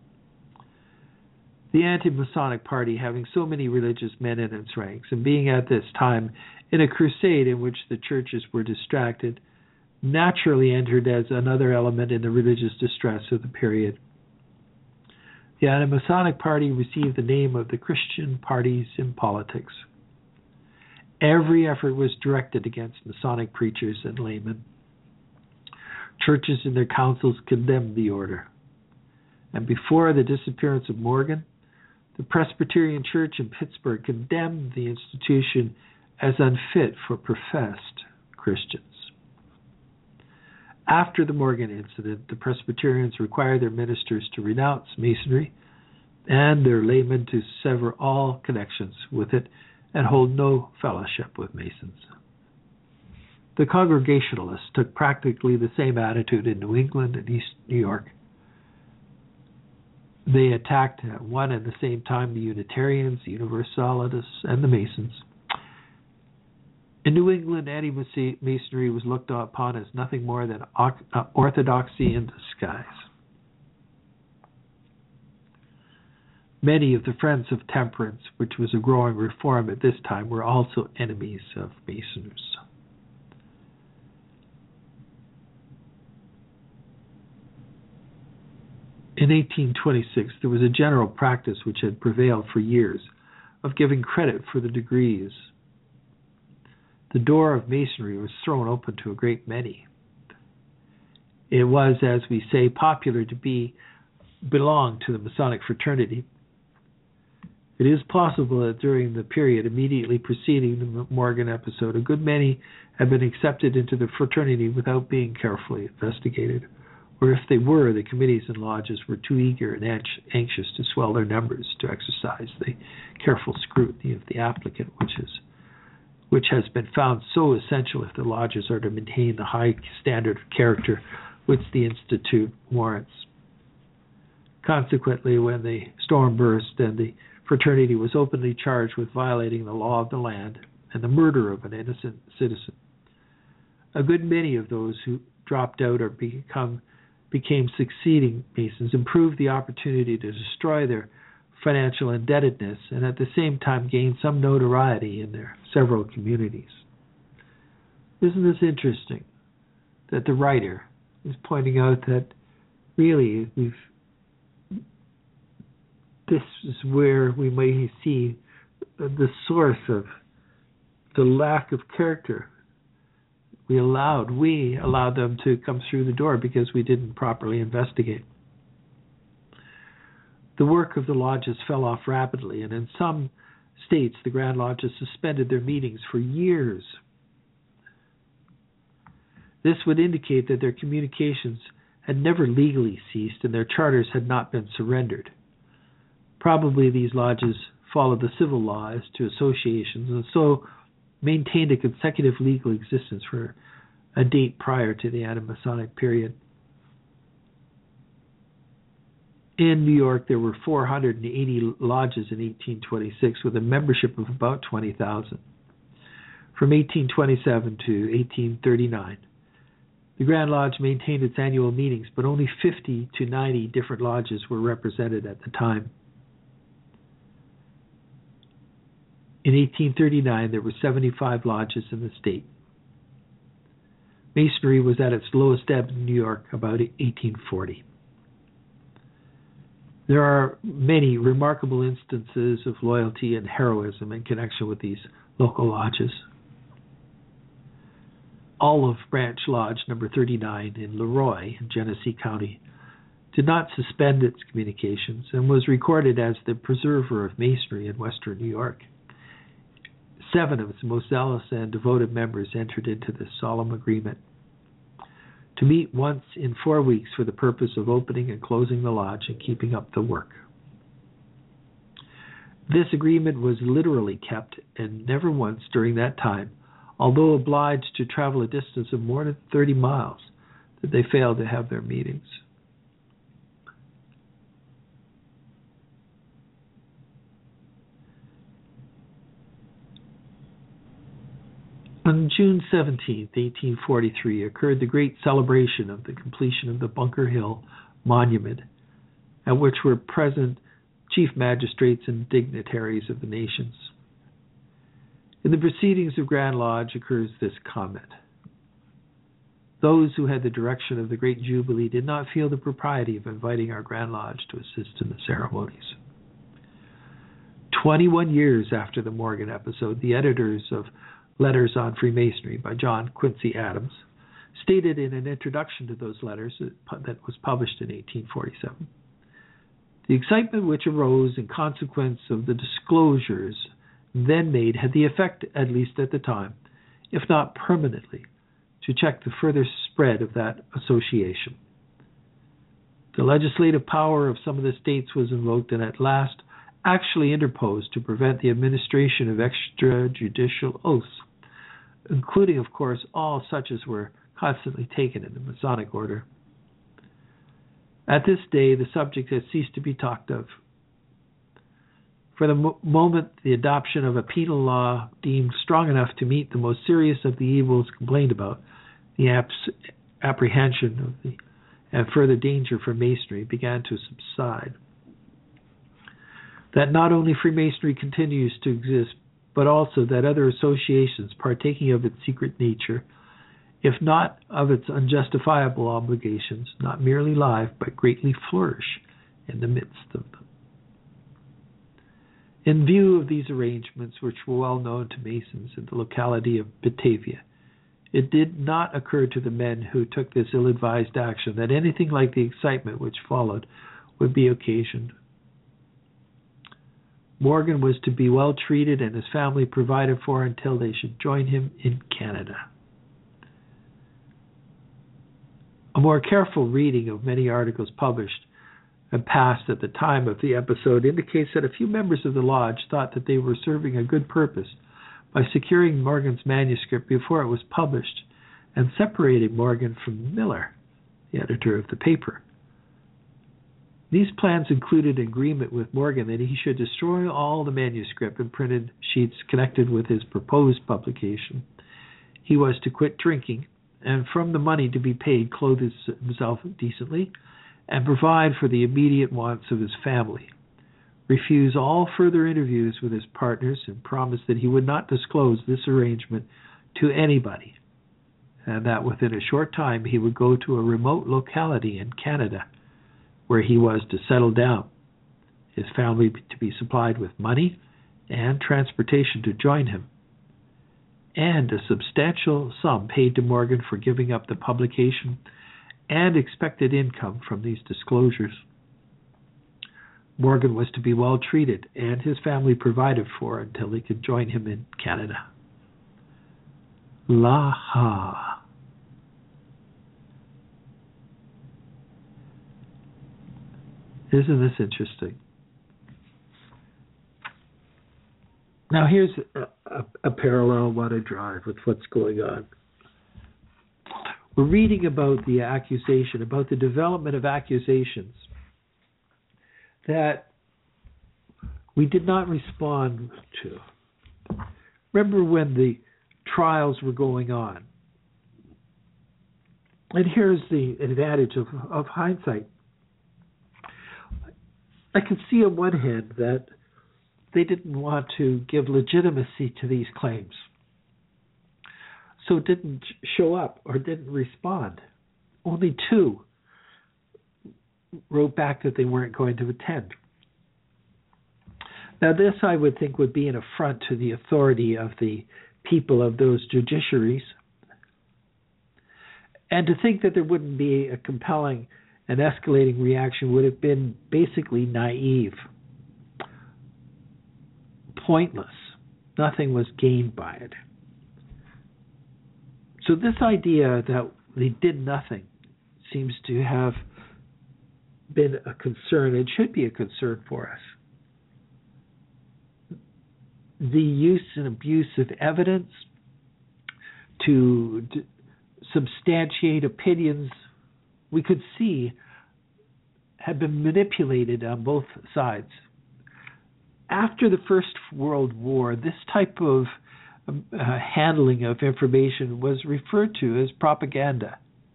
The anti-Masonic party, having so many religious men in its ranks, and being at this time in a crusade in which the churches were distracted, naturally entered as another element in the religious distress of the period. The anti-Masonic party received the name of the Christian parties in politics. Every effort was directed against Masonic preachers and laymen. Churches in their councils condemned the order. And before the disappearance of Morgan, the Presbyterian Church in Pittsburgh condemned the institution as unfit for professed Christians. After the Morgan incident, the Presbyterians required their ministers to renounce Masonry and their laymen to sever all connections with it and hold no fellowship with Masons. The Congregationalists took practically the same attitude in New England and East New York. They attacked at one and the same time the Unitarians, the Universalists, and the Masons. In New England, anti-Masonry was looked upon as nothing more than orthodoxy in disguise. Many of the Friends of Temperance, which was a growing reform at this time, were also enemies of Masons. In 1826, there was a general practice which had prevailed for years of giving credit for the degrees. The door of Masonry was thrown open to a great many. It was, as we say, popular to belong to the Masonic fraternity. It is possible that during the period immediately preceding the Morgan episode, a good many had been accepted into the fraternity without being carefully investigated, or if they were, the committees and lodges were too eager and anxious to swell their numbers to exercise the careful scrutiny of the applicant, which has been found so essential if the lodges are to maintain the high standard of character which the Institute warrants. Consequently, when the storm burst and the fraternity was openly charged with violating the law of the land and the murder of an innocent citizen, a good many of those who dropped out or became succeeding Masons improved the opportunity to destroy their financial indebtedness and at the same time gain some notoriety in their several communities. Isn't this interesting that the writer is pointing out that really this is where we may see the source of the lack of character. We allowed them to come through the door because we didn't properly investigate. The work of the lodges fell off rapidly, and in some states the Grand Lodges suspended their meetings for years. This would indicate that their communications had never legally ceased and their charters had not been surrendered. Probably these lodges followed the civil law as to associations and so maintained a consecutive legal existence for a date prior to the Anti-Masonic period. In New York, there were 480 lodges in 1826 with a membership of about 20,000. From 1827 to 1839, the Grand Lodge maintained its annual meetings, but only 50 to 90 different lodges were represented at the time. In 1839, there were 75 lodges in the state. Masonry was at its lowest ebb in New York about 1840. There are many remarkable instances of loyalty and heroism in connection with these local lodges. Olive Branch Lodge number 39 in Leroy, in Genesee County, did not suspend its communications and was recorded as the preserver of Masonry in western New York. 7 of its most zealous and devoted members entered into this solemn agreement to meet once in 4 weeks for the purpose of opening and closing the lodge and keeping up the work. This agreement was literally kept, and never once during that time, although obliged to travel a distance of more than 30 miles, did they fail to have their meetings. On June 17, 1843, occurred the great celebration of the completion of the Bunker Hill Monument, at which were present chief magistrates and dignitaries of the nations. In the Proceedings of Grand Lodge occurs this comment: those who had the direction of the Great Jubilee did not feel the propriety of inviting our Grand Lodge to assist in the ceremonies. 21 years after the Morgan episode, the editors of Letters on Freemasonry by John Quincy Adams stated in an introduction to those letters that was published in 1847, the excitement which arose in consequence of the disclosures then made had the effect, at least at the time, if not permanently, to check the further spread of that association. The legislative power of some of the states was invoked and at last actually interposed to prevent the administration of extrajudicial oaths, including, of course, all such as were constantly taken in the Masonic order. At this day, the subject has ceased to be talked of. For the moment, the adoption of a penal law deemed strong enough to meet the most serious of the evils complained about, the apprehension of the and further danger for Masonry, began to subside. That not only Freemasonry continues to exist, but also that other associations partaking of its secret nature, if not of its unjustifiable obligations, not merely live, but greatly flourish in the midst of them. In view of these arrangements, which were well known to Masons in the locality of Batavia, it did not occur to the men who took this ill-advised action that anything like the excitement which followed would be occasioned. Morgan was to be well treated and his family provided for until they should join him in Canada. A more careful reading of many articles published and passed at the time of the episode indicates that a few members of the lodge thought that they were serving a good purpose by securing Morgan's manuscript before it was published and separating Morgan from Miller, the editor of the paper. These plans included an agreement with Morgan that he should destroy all the manuscript and printed sheets connected with his proposed publication. He was to quit drinking, and from the money to be paid, clothe himself decently, and provide for the immediate wants of his family. Refuse all further interviews with his partners, and promise that he would not disclose this arrangement to anybody, and that within a short time he would go to a remote locality in Canada, where he was to settle down, his family to be supplied with money and transportation to join him, and a substantial sum paid to Morgan for giving up the publication and expected income from these disclosures. Morgan was to be well treated and his family provided for until they could join him in Canada. La-ha. Isn't this interesting? Now here's a parallel I want to drive with what's going on. We're reading about the accusation, about the development of accusations that we did not respond to. Remember when the trials were going on? And here's the advantage of hindsight. I can see on one hand that they didn't want to give legitimacy to these claims, so didn't show up or didn't respond. Only 2 wrote back that they weren't going to attend. Now this, I would think, would be an affront to the authority of the people of those judiciaries. And to think that there wouldn't be a compelling and escalating reaction would have been basically naive, pointless. Nothing was gained by it. So this idea that they did nothing seems to have been a concern. It should be a concern for us. The use and abuse of evidence to substantiate opinions we could see had been manipulated on both sides. After the First World War, this type of handling of information was referred to as propaganda.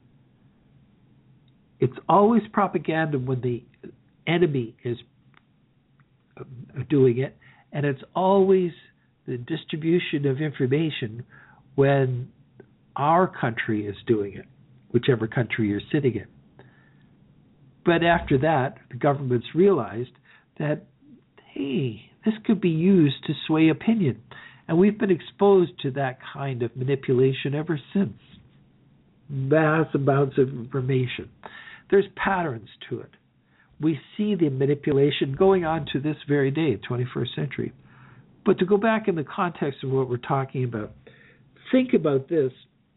It's always propaganda when the enemy is doing it, and it's always the distribution of information when our country is doing it, whichever country you're sitting in. But after that, the governments realized that, hey, this could be used to sway opinion. And we've been exposed to that kind of manipulation ever since. Vast amounts of information. There's patterns to it. We see the manipulation going on to this very day, 21st century. But to go back in the context of what we're talking about, think about this.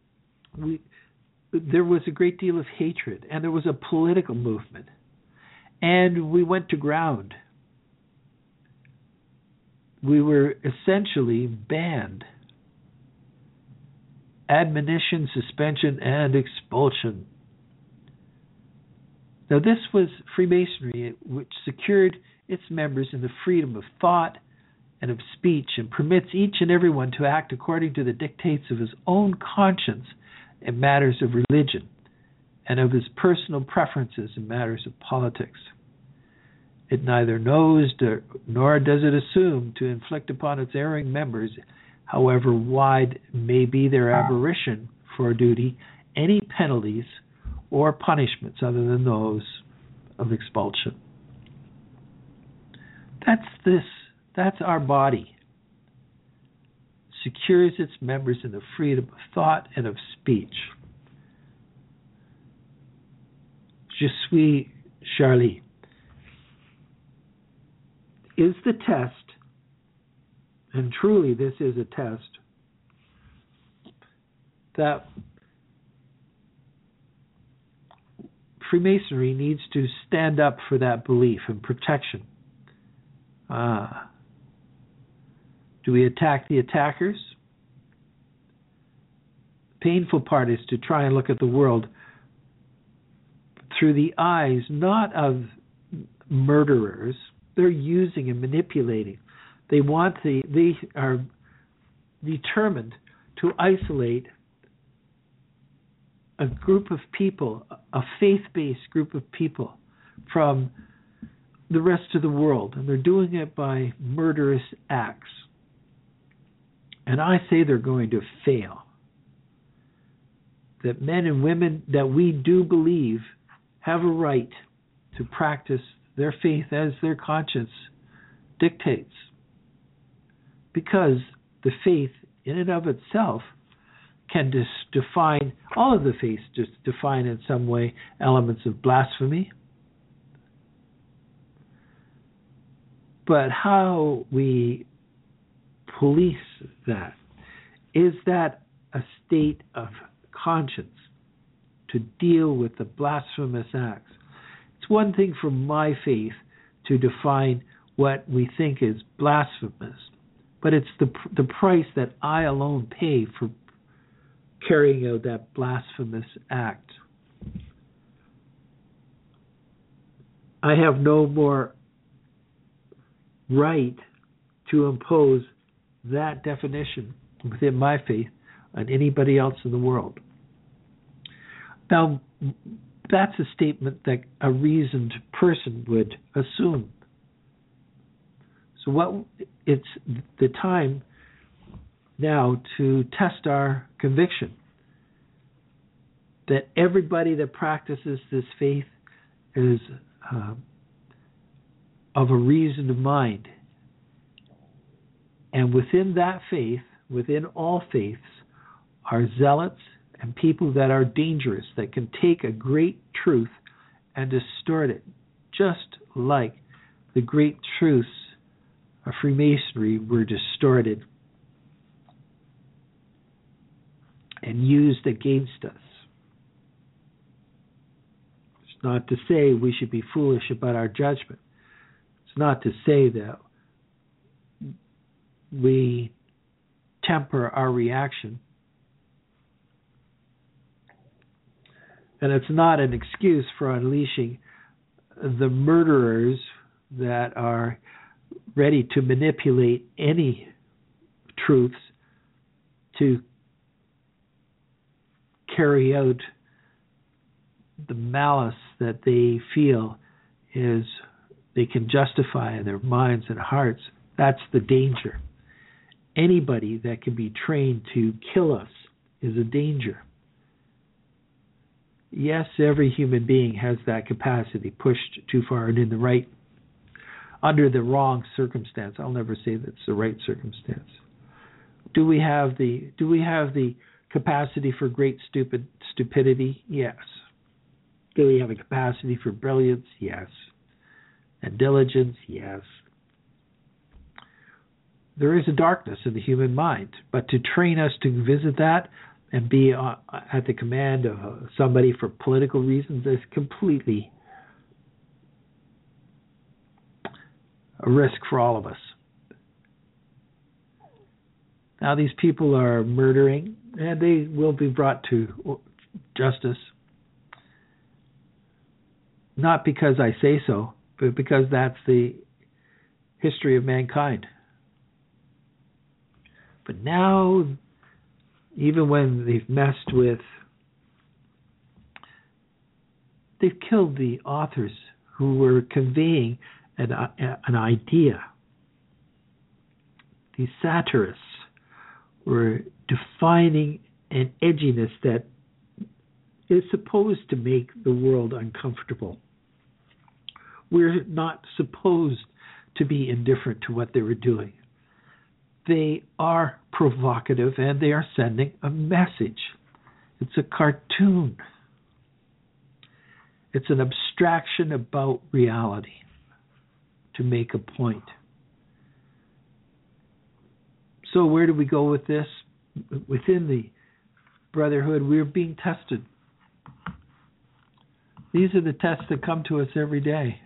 There was a great deal of hatred, and there was a political movement. And we went to ground. We were essentially banned. Admonition, suspension, and expulsion. Now this was Freemasonry, which secured its members in the freedom of thought and of speech and permits each and everyone to act according to the dictates of his own conscience in matters of religion and of his personal preferences in matters of politics. It neither knows nor does it assume to inflict upon its erring members, however wide may be their aberration for duty, any penalties or punishments other than those of expulsion. That's our body. Secures its members in the freedom of thought and of speech. Je suis Charlie is the test, and truly this is a test, that Freemasonry needs to stand up for that belief and protection. Do we attack the attackers? The painful part is to try and look at the world through the eyes not of murderers. They're using and manipulating. They are determined to isolate a group of people, a faith-based group of people, from the rest of the world, and they're doing it by murderous acts. And I say they're going to fail. That men and women that we do believe have a right to practice their faith as their conscience dictates. Because the faith in and of itself can define, all of the faiths just define in some way elements of blasphemy. But how we police that, is that a state of conscience to deal with the blasphemous acts? It's one thing for my faith to define what we think is blasphemous, but it's the price that I alone pay for carrying out that blasphemous act. I have no more right to impose that definition within my faith on anybody else in the world. Now, that's a statement that a reasoned person would assume. So it's the time now to test our conviction that everybody that practices this faith is of a reasoned mind. And within that faith, within all faiths, are zealots and people that are dangerous, that can take a great truth and distort it, just like the great truths of Freemasonry were distorted and used against us. It's not to say we should be foolish about our judgment. It's not to say that we temper our reaction. And it's not an excuse for unleashing the murderers that are ready to manipulate any truths to carry out the malice that they feel is they can justify in their minds and hearts. That's the danger. Anybody that can be trained to kill us is a danger. Yes, every human being has that capacity, pushed too far and in the right, under the wrong circumstance. I'll never say that's the right circumstance. Do we have the capacity for great stupidity? Yes. Do we have a capacity for brilliance? Yes. And diligence? Yes. There is a darkness in the human mind, but to train us to visit that and be at the command of somebody for political reasons is completely a risk for all of us. Now these people are murdering, and they will be brought to justice. Not because I say so, but because that's the history of mankind. But now, even when they've messed with, they've killed the authors who were conveying an idea. These satirists were defining an edginess that is supposed to make the world uncomfortable. We're not supposed to be indifferent to what they were doing. They are provocative and they are sending a message. It's a cartoon. It's an abstraction about reality to make a point. So where do we go with this? Within the Brotherhood, we're being tested. These are the tests that come to us every day.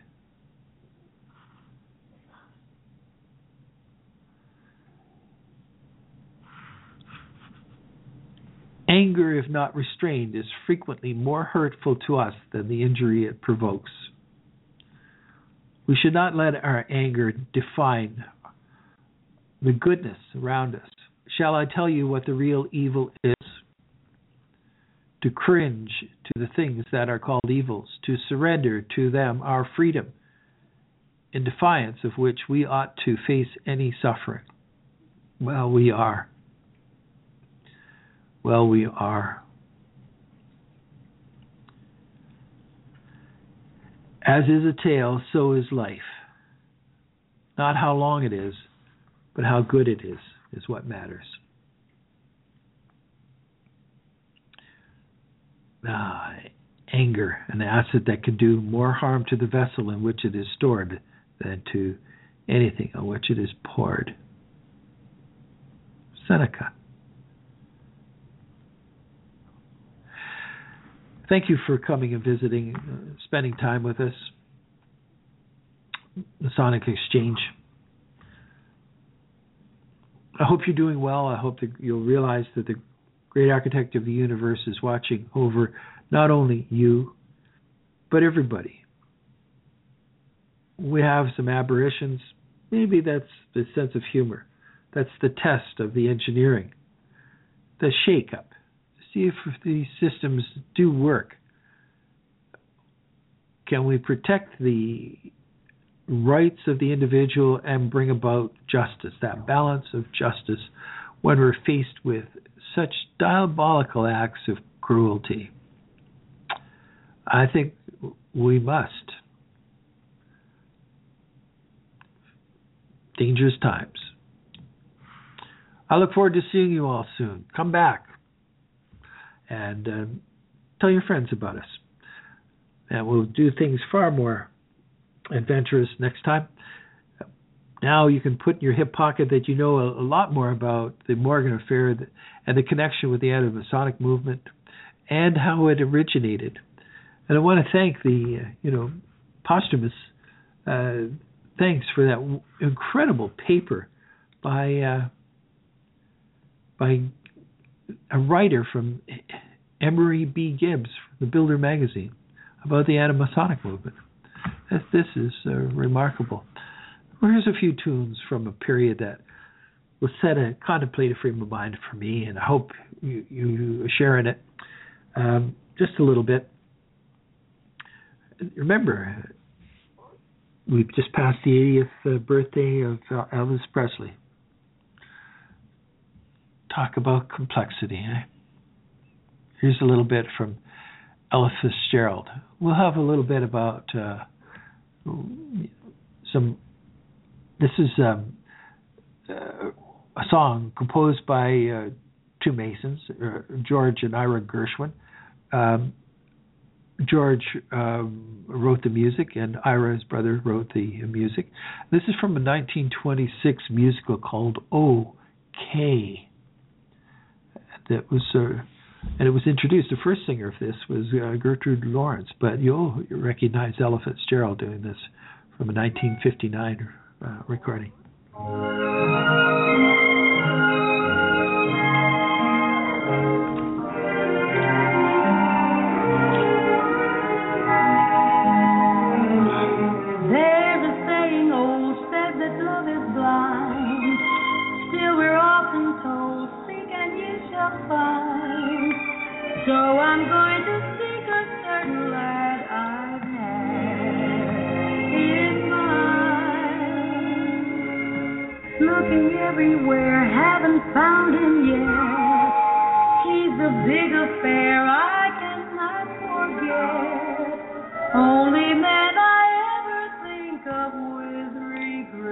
Anger, if not restrained, is frequently more hurtful to us than the injury it provokes. We should not let our anger define the goodness around us. Shall I tell you what the real evil is? To cringe to the things that are called evils, to surrender to them our freedom, in defiance of which we ought to face any suffering. Well, we are. Well, we are. As is a tale, so is life. Not how long it is, but how good it is what matters. Anger, an acid that can do more harm to the vessel in which it is stored than to anything on which it is poured. Seneca. Thank you for coming and visiting, spending time with us. Masonic Exchange. I hope you're doing well. I hope that you'll realize that the great architect of the universe is watching over not only you, but everybody. We have some aberrations. Maybe that's the sense of humor. That's the test of the engineering. The shake-up. See if these systems do work. Can we protect the rights of the individual and bring about justice, that balance of justice, when we're faced with such diabolical acts of cruelty? I think we must. Dangerous times. I look forward to seeing you all soon. Come back and tell your friends about us. And we'll do things far more adventurous next time. Now you can put in your hip pocket that you know a lot more about the Morgan affair and the connection with the anti-Masonic movement and how it originated. And I want to thank the, posthumous thanks for that incredible paper by a writer from Emery B. Gibbs, the Builder magazine, about the anti-Masonic movement. This is remarkable. Well, here's a few tunes from a period that will set a contemplative frame of mind for me, and I hope you share in it just a little bit. Remember, we've just passed the 80th birthday of Elvis Presley. Talk about complexity, eh? Here's a little bit from Ella Fitzgerald. We'll have a little bit about this is a song composed by two Masons, George and Ira Gershwin. George wrote the music, and Ira's brother wrote the music. This is from a 1926 musical called OK. That was, and it was introduced. The first singer of this was Gertrude Lawrence, but you'll recognize Ella Fitzgerald doing this from a 1959 recording. So I'm going to seek a certain lad I've had in mind. Looking everywhere, haven't found him yet. He's a big affair I cannot forget. Only man I ever think of with regret.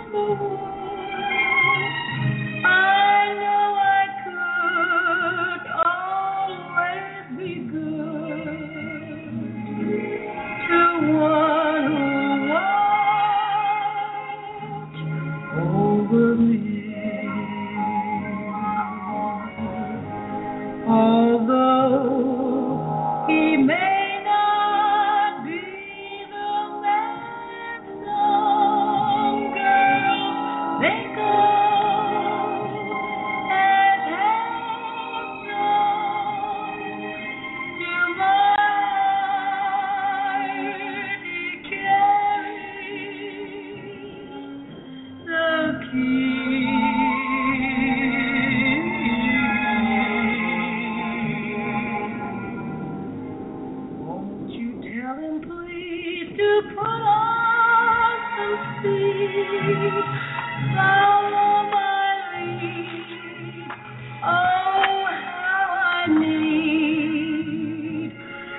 the world. I know I could always be good to one who watched over me. Although he may not be the man some girls think of as handsome, to my heart he carries the key. Won't you tell him, please, to put on some speed, follow my lead. Oh, how I need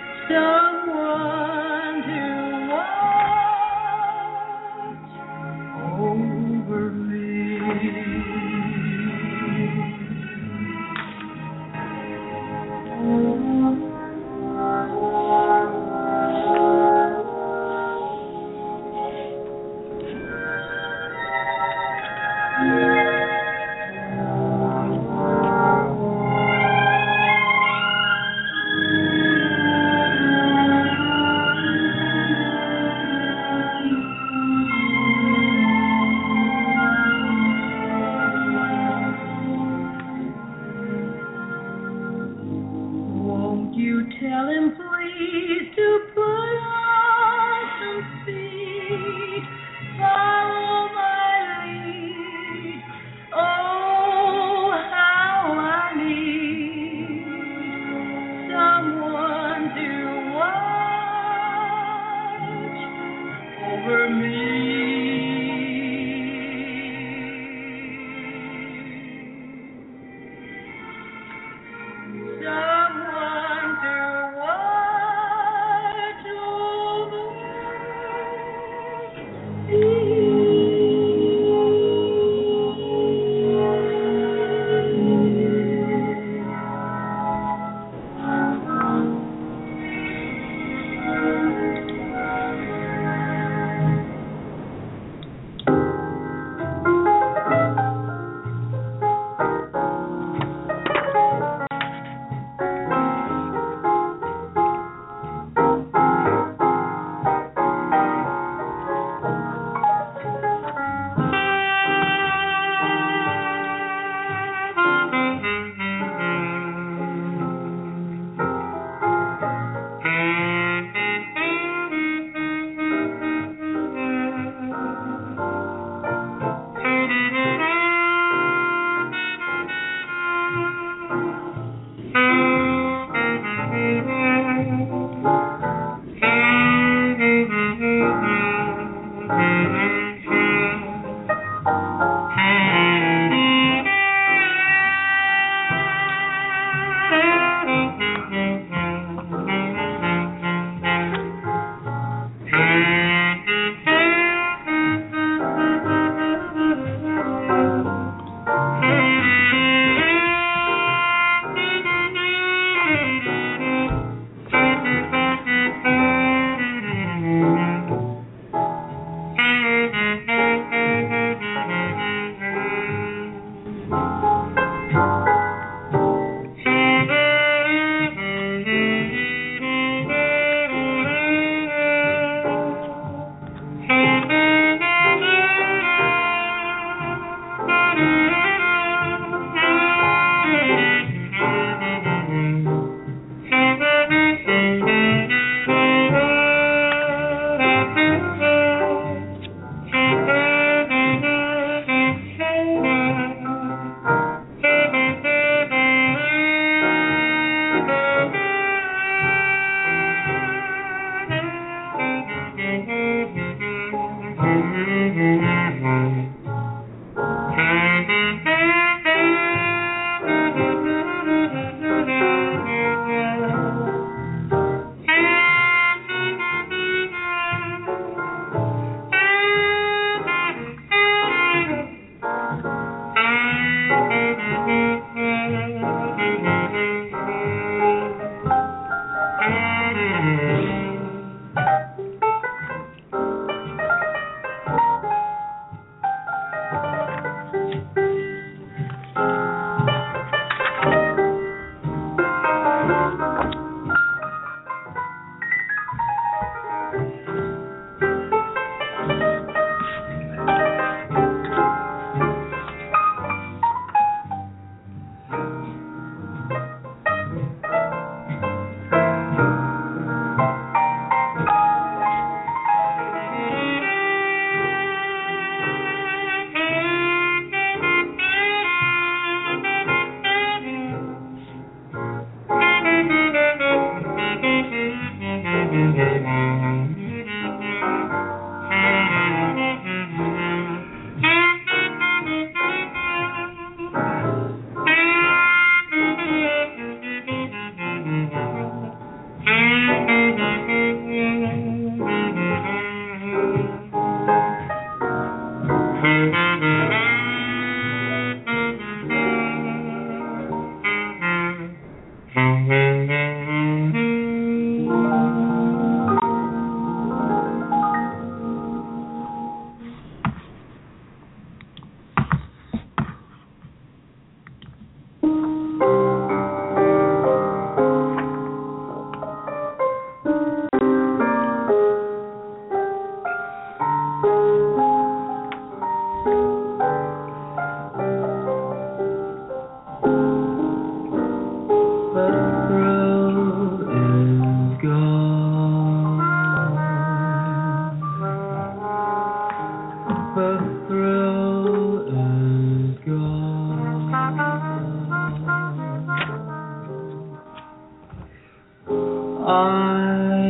someone to watch over me.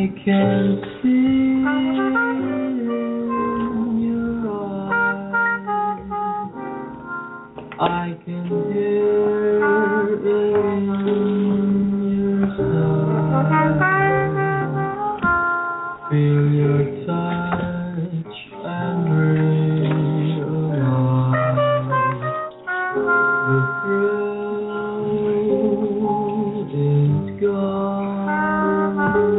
can see in your eyes, I can hear in your sigh, feel your touch and bring alive the thrill is gone.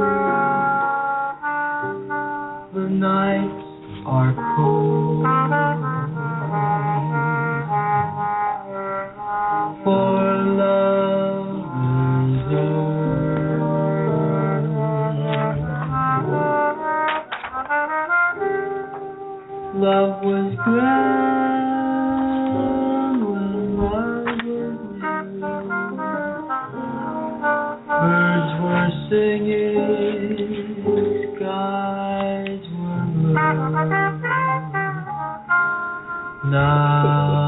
The nights are cold, for love is old. Love was grand when love was new. Birds were singing, skies were blue. Now